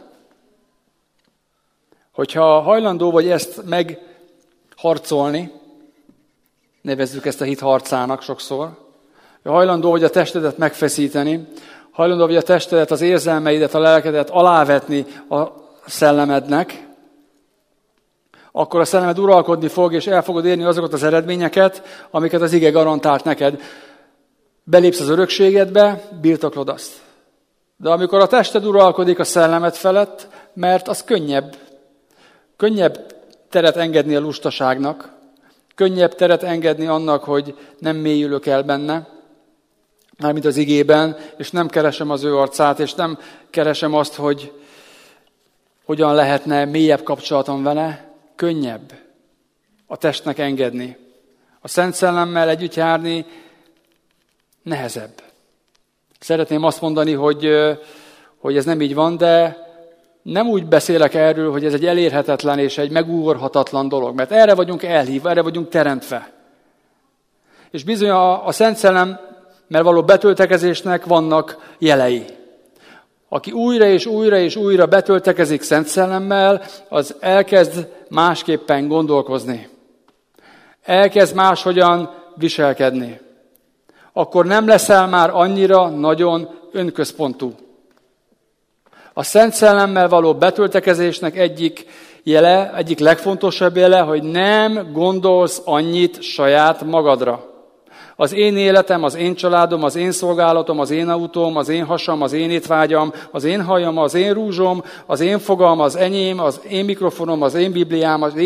Hogyha hajlandó vagy ezt megharcolni, nevezzük ezt a hit harcának sokszor, hajlandó vagy a testedet megfeszíteni, hajlandó vagy a testedet, az érzelmeidet, a lelkedet alávetni a szellemednek, akkor a szellemed uralkodni fog, és el fogod érni azokat az eredményeket, amiket az ige garantált neked. Belépsz az örökségedbe, birtoklod azt. De amikor a tested uralkodik a szellemed felett, mert az könnyebb teret engedni a lustaságnak, könnyebb teret engedni annak, hogy nem mélyülök el benne, mármint az igében, és nem keresem az ő arcát, és nem keresem azt, hogy hogyan lehetne mélyebb kapcsolatom vele, könnyebb a testnek engedni. A Szent Szellemmel együtt járni nehezebb. Szeretném azt mondani, hogy ez nem így van, de nem úgy beszélek erről, hogy ez egy elérhetetlen és egy megugorhatatlan dolog, mert erre vagyunk elhívva, erre vagyunk teremtve. És bizony a Szent Szellemmel való betöltekezésnek vannak jelei. Aki újra és újra és újra betöltekezik Szent Szellemmel, az elkezd másképpen gondolkozni. Elkezd máshogyan viselkedni. Akkor nem leszel már annyira nagyon önközpontú. A Szent Szellemmel való betöltekezésnek egyik jele, egyik legfontosabb jele, hogy nem gondolsz annyit saját magadra. Az én életem, az én családom, az én szolgálatom, az én autóm, az én hasam, az én étvágyam, az én hajam, az én rúzsom, az én fogam, az enyém, az én mikrofonom, az én bibliám, az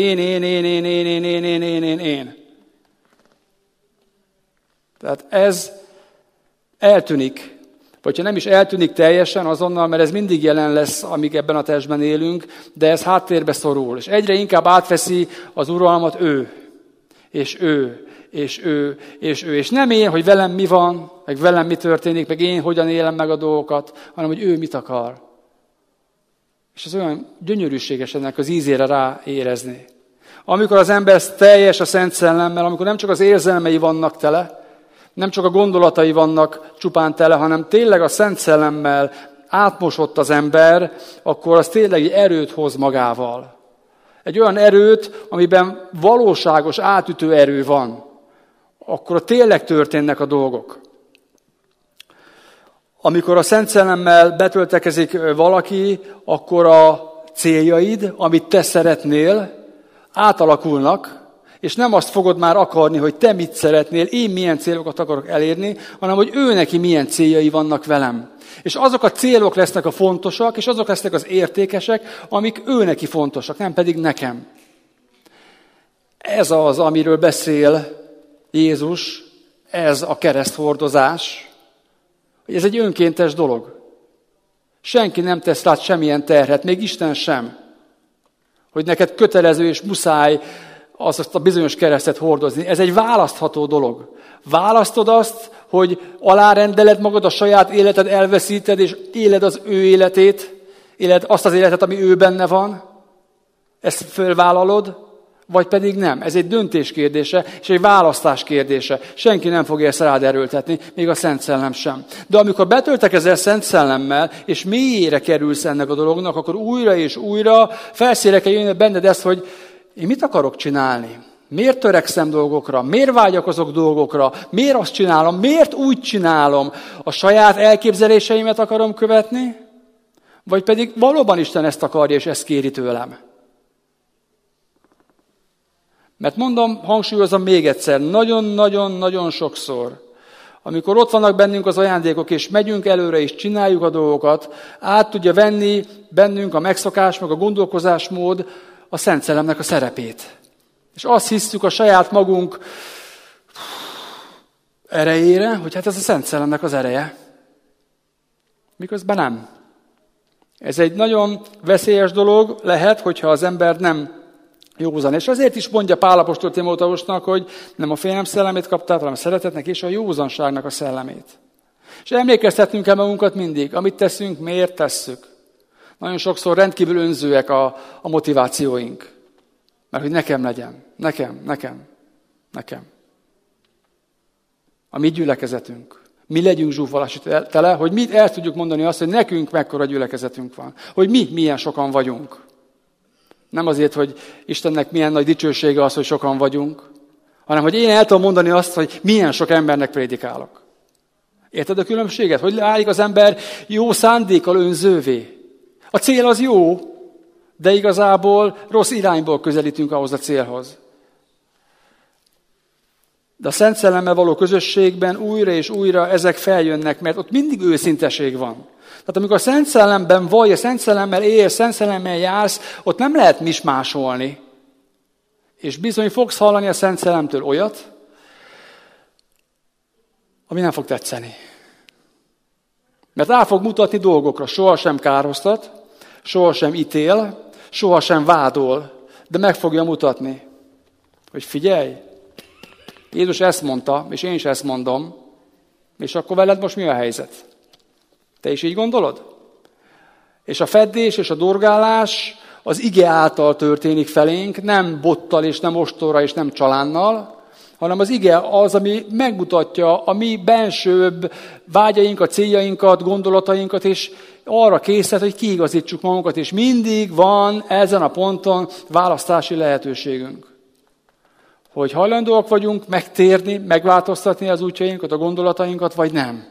én. Tehát ez eltűnik. Vagy ha nem is eltűnik teljesen azonnal, mert ez mindig jelen lesz, amíg ebben a testben élünk, de ez háttérbe szorul. És egyre inkább átveszi az uralmat ő. És ő. És ő, és ő. És nem én, hogy velem mi van, meg velem mi történik, meg én hogyan élem meg a dolgokat, hanem hogy ő mit akar. És ez olyan gyönyörűséges ennek az ízére ráérezni. Amikor az ember teljes a Szent Szellemmel, amikor nem csak az érzelmei vannak tele, nem csak a gondolatai vannak csupán tele, hanem tényleg a Szent Szellemmel átmosott az ember, akkor az tényleg egy erőt hoz magával. Egy olyan erőt, amiben valóságos, átütő erő van. Akkor tényleg történnek a dolgok. Amikor a Szent Szellemmel betöltekezik valaki, akkor a céljaid, amit te szeretnél, átalakulnak, és nem azt fogod már akarni, hogy te mit szeretnél, én milyen célokat akarok elérni, hanem hogy ő neki milyen céljai vannak velem. És azok a célok lesznek a fontosak, és azok lesznek az értékesek, amik ő neki fontosak, nem pedig nekem. Ez az, amiről beszél Jézus, ez a kereszthordozás, hogy ez egy önkéntes dolog. Senki nem tesz rád semmilyen terhet, még Isten sem, hogy neked kötelező és muszáj azt a bizonyos keresztet hordozni. Ez egy választható dolog. Választod azt, hogy alárendeled magad, a saját életed elveszíted, és éled az ő életét, éled azt az életet, ami ő benne van, ezt fölvállalod, vagy pedig nem. Ez egy döntés kérdése, és egy választás kérdése. Senki nem fogja ezt rád erőltetni, még a Szent Szellem sem. De amikor betöltekezel Szent Szellemmel, és mélyére kerülsz ennek a dolognak, akkor újra és újra felszínre kell jönni benned ezt, hogy én mit akarok csinálni? Miért törekszem dolgokra? Miért vágyakozok dolgokra? Miért azt csinálom? Miért úgy csinálom? A saját elképzeléseimet akarom követni? Vagy pedig valóban Isten ezt akarja, és ezt kéri tőlem? Mert mondom, hangsúlyozom még egyszer, nagyon-nagyon-nagyon sokszor, amikor ott vannak bennünk az ajándékok, és megyünk előre, és csináljuk a dolgokat, át tudja venni bennünk a megszokás, meg a gondolkozásmód a Szent Szellemnek a szerepét. És azt hiszük a saját magunk erejére, hogy hát ez a Szent Szellemnek az ereje. Miközben nem. Ez egy nagyon veszélyes dolog lehet, hogyha az ember nem józan. És azért is mondja Pál apostol Timóteusnak, hogy nem a félelem szellemét kaptál, hanem a szeretetnek és a józanságnak a szellemét. És emlékeztetnünk kell magunkat mindig, amit teszünk, miért tesszük. Nagyon sokszor rendkívül önzőek a motivációink. Mert hogy nekem legyen. Nekem. A mi gyülekezetünk. Mi legyünk zsúfolási tele, hogy mi el tudjuk mondani azt, hogy nekünk mekkora gyülekezetünk van. Hogy mi milyen sokan vagyunk. Nem azért, hogy Istennek milyen nagy dicsősége az, hogy sokan vagyunk, hanem hogy én el tudom mondani azt, hogy milyen sok embernek prédikálok. Érted a különbséget? Hogy válik az ember jó szándékkal önzővé? A cél az jó, de igazából rossz irányból közelítünk ahhoz a célhoz. De a Szent Szellemmel való közösségben újra és újra ezek feljönnek, mert ott mindig őszinteség van. Tehát amikor a Szent Szellemben vagy, a Szent Szellemmel élsz, Szent Szellemmel jársz, ott nem lehet mismásolni. És bizony fogsz hallani a Szent Szellemtől olyat, ami nem fog tetszeni. Mert rá fog mutatni dolgokra, sohasem kárhoztat, sohasem ítél, sohasem vádol, de meg fogja mutatni, hogy figyelj, Jézus ezt mondta, és én is ezt mondom, és akkor veled most mi a helyzet? Te is így gondolod? És a feddés és a dorgálás az ige által történik felénk, nem bottal és nem ostorra és nem csalánnal, hanem az ige az, ami megmutatja a mi bensőbb vágyainkat, céljainkat, gondolatainkat, és arra készít, hogy kiigazítsuk magunkat, és mindig van ezen a ponton választási lehetőségünk. Hogy hajlandóak vagyunk megtérni, megváltoztatni az útjainkat, a gondolatainkat, vagy nem.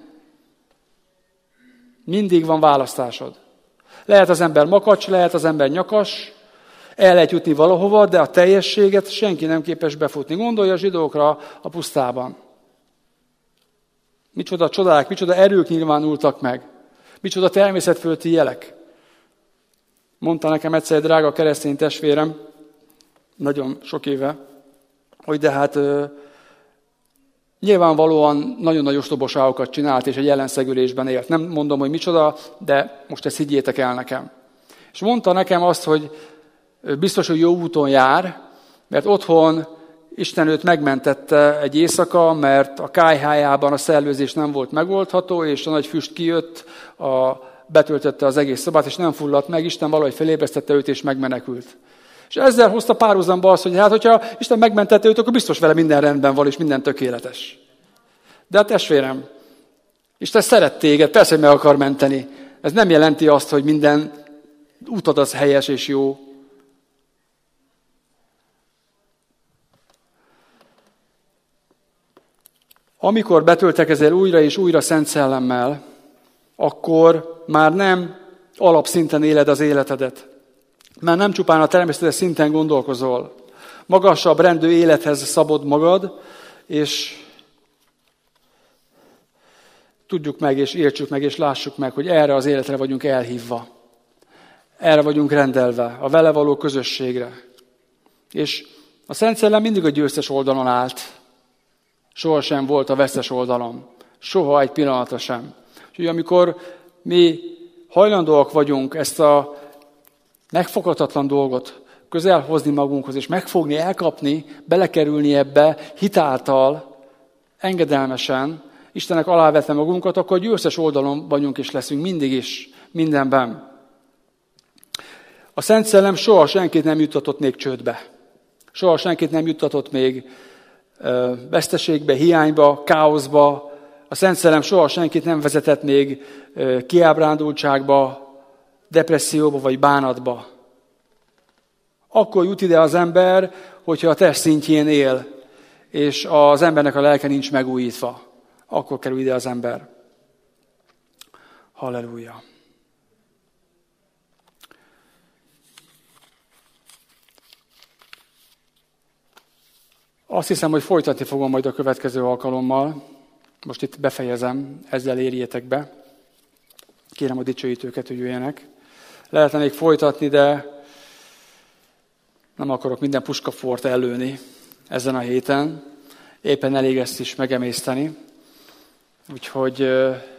Mindig van választásod. Lehet az ember makacs, lehet az ember nyakas, el lehet jutni valahova, de a teljességet senki nem képes befutni. Gondolj a zsidókra a pusztában. Micsoda csodák, micsoda erők nyilvánultak meg. Micsoda természetfölti jelek. Mondta nekem egyszer egy drága keresztény testvérem, nagyon sok éve, hogy de hát nyilvánvalóan nagyon nagy ostobaságokat csinált, és egy ellenszegülésben élt. Nem mondom, hogy micsoda, de most ezt higgyétek el nekem. És mondta nekem azt, hogy biztos, hogy jó úton jár, mert otthon Isten őt megmentette egy éjszaka, mert a kályhájában a szellőzés nem volt megoldható, és a nagy füst kijött betöltötte az egész szobát, és nem fulladt meg, Isten valahogy felébresztette őt, és megmenekült. És ezzel hozta párhuzamba azt, hogy hát, hogyha Isten megmentette őt, akkor biztos vele minden rendben van, és minden tökéletes. De hát testvérem, Isten szeret téged, persze, hogy meg akar menteni. Ez nem jelenti azt, hogy minden útod az helyes és jó. Amikor betöltekezel újra és újra Szent Szellemmel, akkor már nem alapszinten éled az életedet. Már nem csupán a természetes szinten gondolkozol. Magasabb rendű élethez szabod magad, és tudjuk meg, és értsük meg, és lássuk meg, hogy erre az életre vagyunk elhívva. Erre vagyunk rendelve, a vele való közösségre. És a Szent Szellem mindig a győztes oldalon állt. Sohasem volt a vesztes oldalon. Soha egy pillanatra sem. Úgyhogy amikor mi hajlandóak vagyunk ezt a megfoghatatlan dolgot közel hozni magunkhoz, és megfogni, elkapni, belekerülni ebbe hitáltal, engedelmesen, Istennek alávetve magunkat, akkor győztes oldalon vagyunk és leszünk mindig is, mindenben. A Szent Szellem soha senkit nem juttatott még csődbe. Soha senkit nem juttatott még veszteségbe, hiányba, káoszba. A Szent Szellem soha senkit nem vezetett még kiábrándultságba, depresszióba vagy bánatba. Akkor jut ide az ember, hogyha a test szintjén él, és az embernek a lelke nincs megújítva. Akkor kerül ide az ember. Halleluja. Azt hiszem, hogy folytatni fogom majd a következő alkalommal. Most itt befejezem, ezzel érjétek be. Kérem a dicsőítőket, hogy jöjjenek. Lehetne még folytatni, de nem akarok minden puskafort ellőni ezen a héten. Éppen elég ezt is megemészteni. Úgyhogy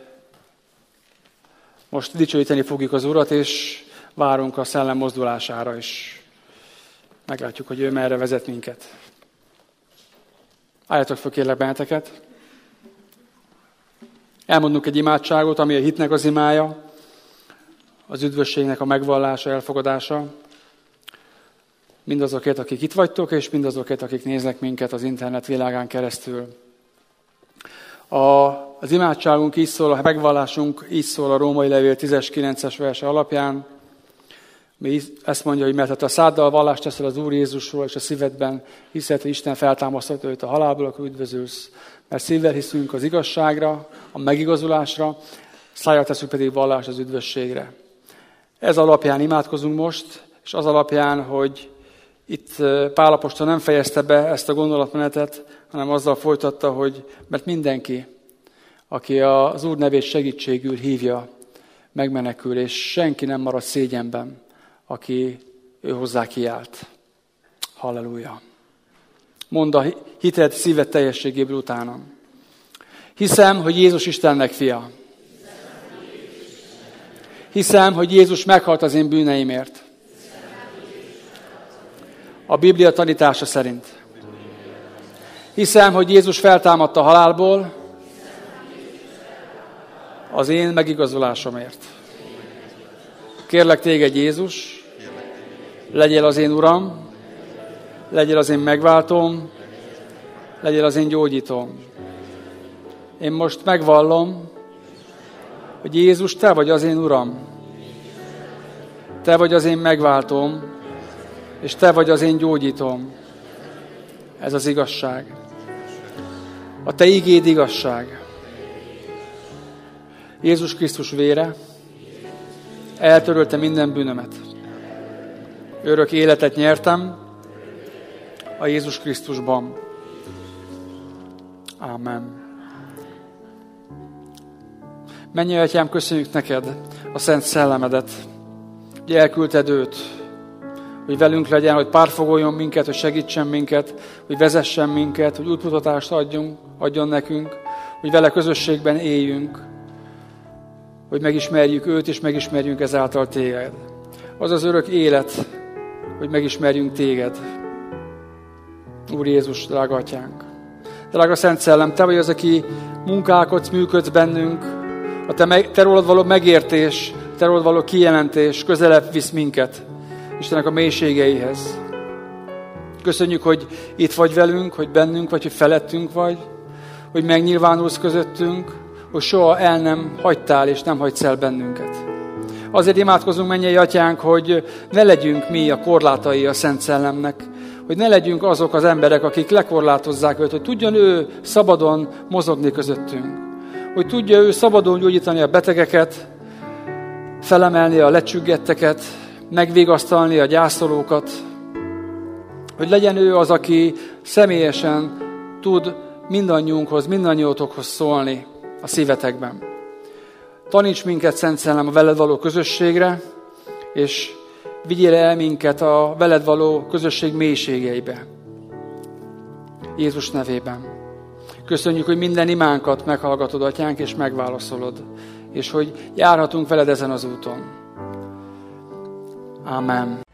most dicsőíteni fogjuk az Urat, és várunk a szellem mozdulására, és meglátjuk, hogy ő merre vezet minket. Álljatok föl, kérlek benneteket. Elmondunk egy imádságot, ami a hitnek az imája, az üdvösségnek a megvallása, elfogadása. Mindazokért, akik itt vagytok, és mindazokért, akik néznek minket az internet világán keresztül. Az imádságunk így szól, a megvallásunk így szól a Római Levél 10-9-es verse alapján. Mi ezt mondja, hogy mert a száddal vallást teszel az Úr Jézusról, és a szívedben hiszed, hogy Isten feltámasztotta őt a halálból, akkor üdvözülsz. Mert szívvel hiszünk az igazságra, a megigazulásra, szájjal teszünk pedig vallást az üdvösségre. Ez alapján imádkozunk most, és az alapján, hogy itt Pál apostol nem fejezte be ezt a gondolatmenetet, hanem azzal folytatta, hogy mert mindenki, aki az Úr nevét segítségül hívja, megmenekül, és senki nem marad szégyenben, aki ő hozzá kiállt. Halleluja. Mondd a hited szíved teljességéből utánam. Hiszem, hogy Jézus Istennek fia. Hiszem, hogy Jézus meghalt az én bűneimért. A Biblia tanítása szerint. Hiszem, hogy Jézus feltámadt a halálból az én megigazulásomért. Kérlek téged, Jézus, legyél az én Uram, legyél az én megváltóm, legyél az én gyógyítóm. Én most megvallom, hogy Jézus, te vagy az én Uram, te vagy az én megváltóm, és te vagy az én gyógyítóm. Ez az igazság. A te igéd igazság. Jézus Krisztus vére eltörölte minden bűnömet. Örök életet nyertem a Jézus Krisztusban. Ámen. Mennyei Atyám, köszönjük neked a Szent Szellemedet, hogy elküldted őt, hogy velünk legyen, hogy pártfogoljon minket, hogy segítsen minket, hogy vezessen minket, hogy útmutatást adjon nekünk, hogy vele közösségben éljünk, hogy megismerjük őt, és megismerjünk ezáltal téged. Az az örök élet, hogy megismerjünk téged. Úr Jézus, drága Atyánk. Drága Szent Szellem, te vagy az, aki munkálkodsz, működsz bennünk, A te rólad való megértés, te rólad való kijelentés közelebb visz minket Istennek a mélységeihez. Köszönjük, hogy itt vagy velünk, hogy bennünk vagy, hogy felettünk vagy, hogy megnyilvánulsz közöttünk, hogy soha el nem hagytál és nem hagysz el bennünket. Azért imádkozunk, mennyei Atyánk, hogy ne legyünk mi a korlátai a Szent Szellemnek, hogy ne legyünk azok az emberek, akik lekorlátozzák őt, hogy tudjon ő szabadon mozogni közöttünk, hogy tudja ő szabadon gyógyítani a betegeket, felemelni a lecsüggetteket, megvigasztalni a gyászolókat, hogy legyen ő az, aki személyesen tud mindannyiunkhoz, mindannyiótokhoz szólni a szívetekben. Taníts minket, Szent Szellem, a veled való közösségre, és vigyél el minket a veled való közösség mélységeibe. Jézus nevében. Köszönjük, hogy minden imánkat meghallgatod, Atyánk, és megválaszolod, és hogy járhatunk veled ezen az úton. Amen.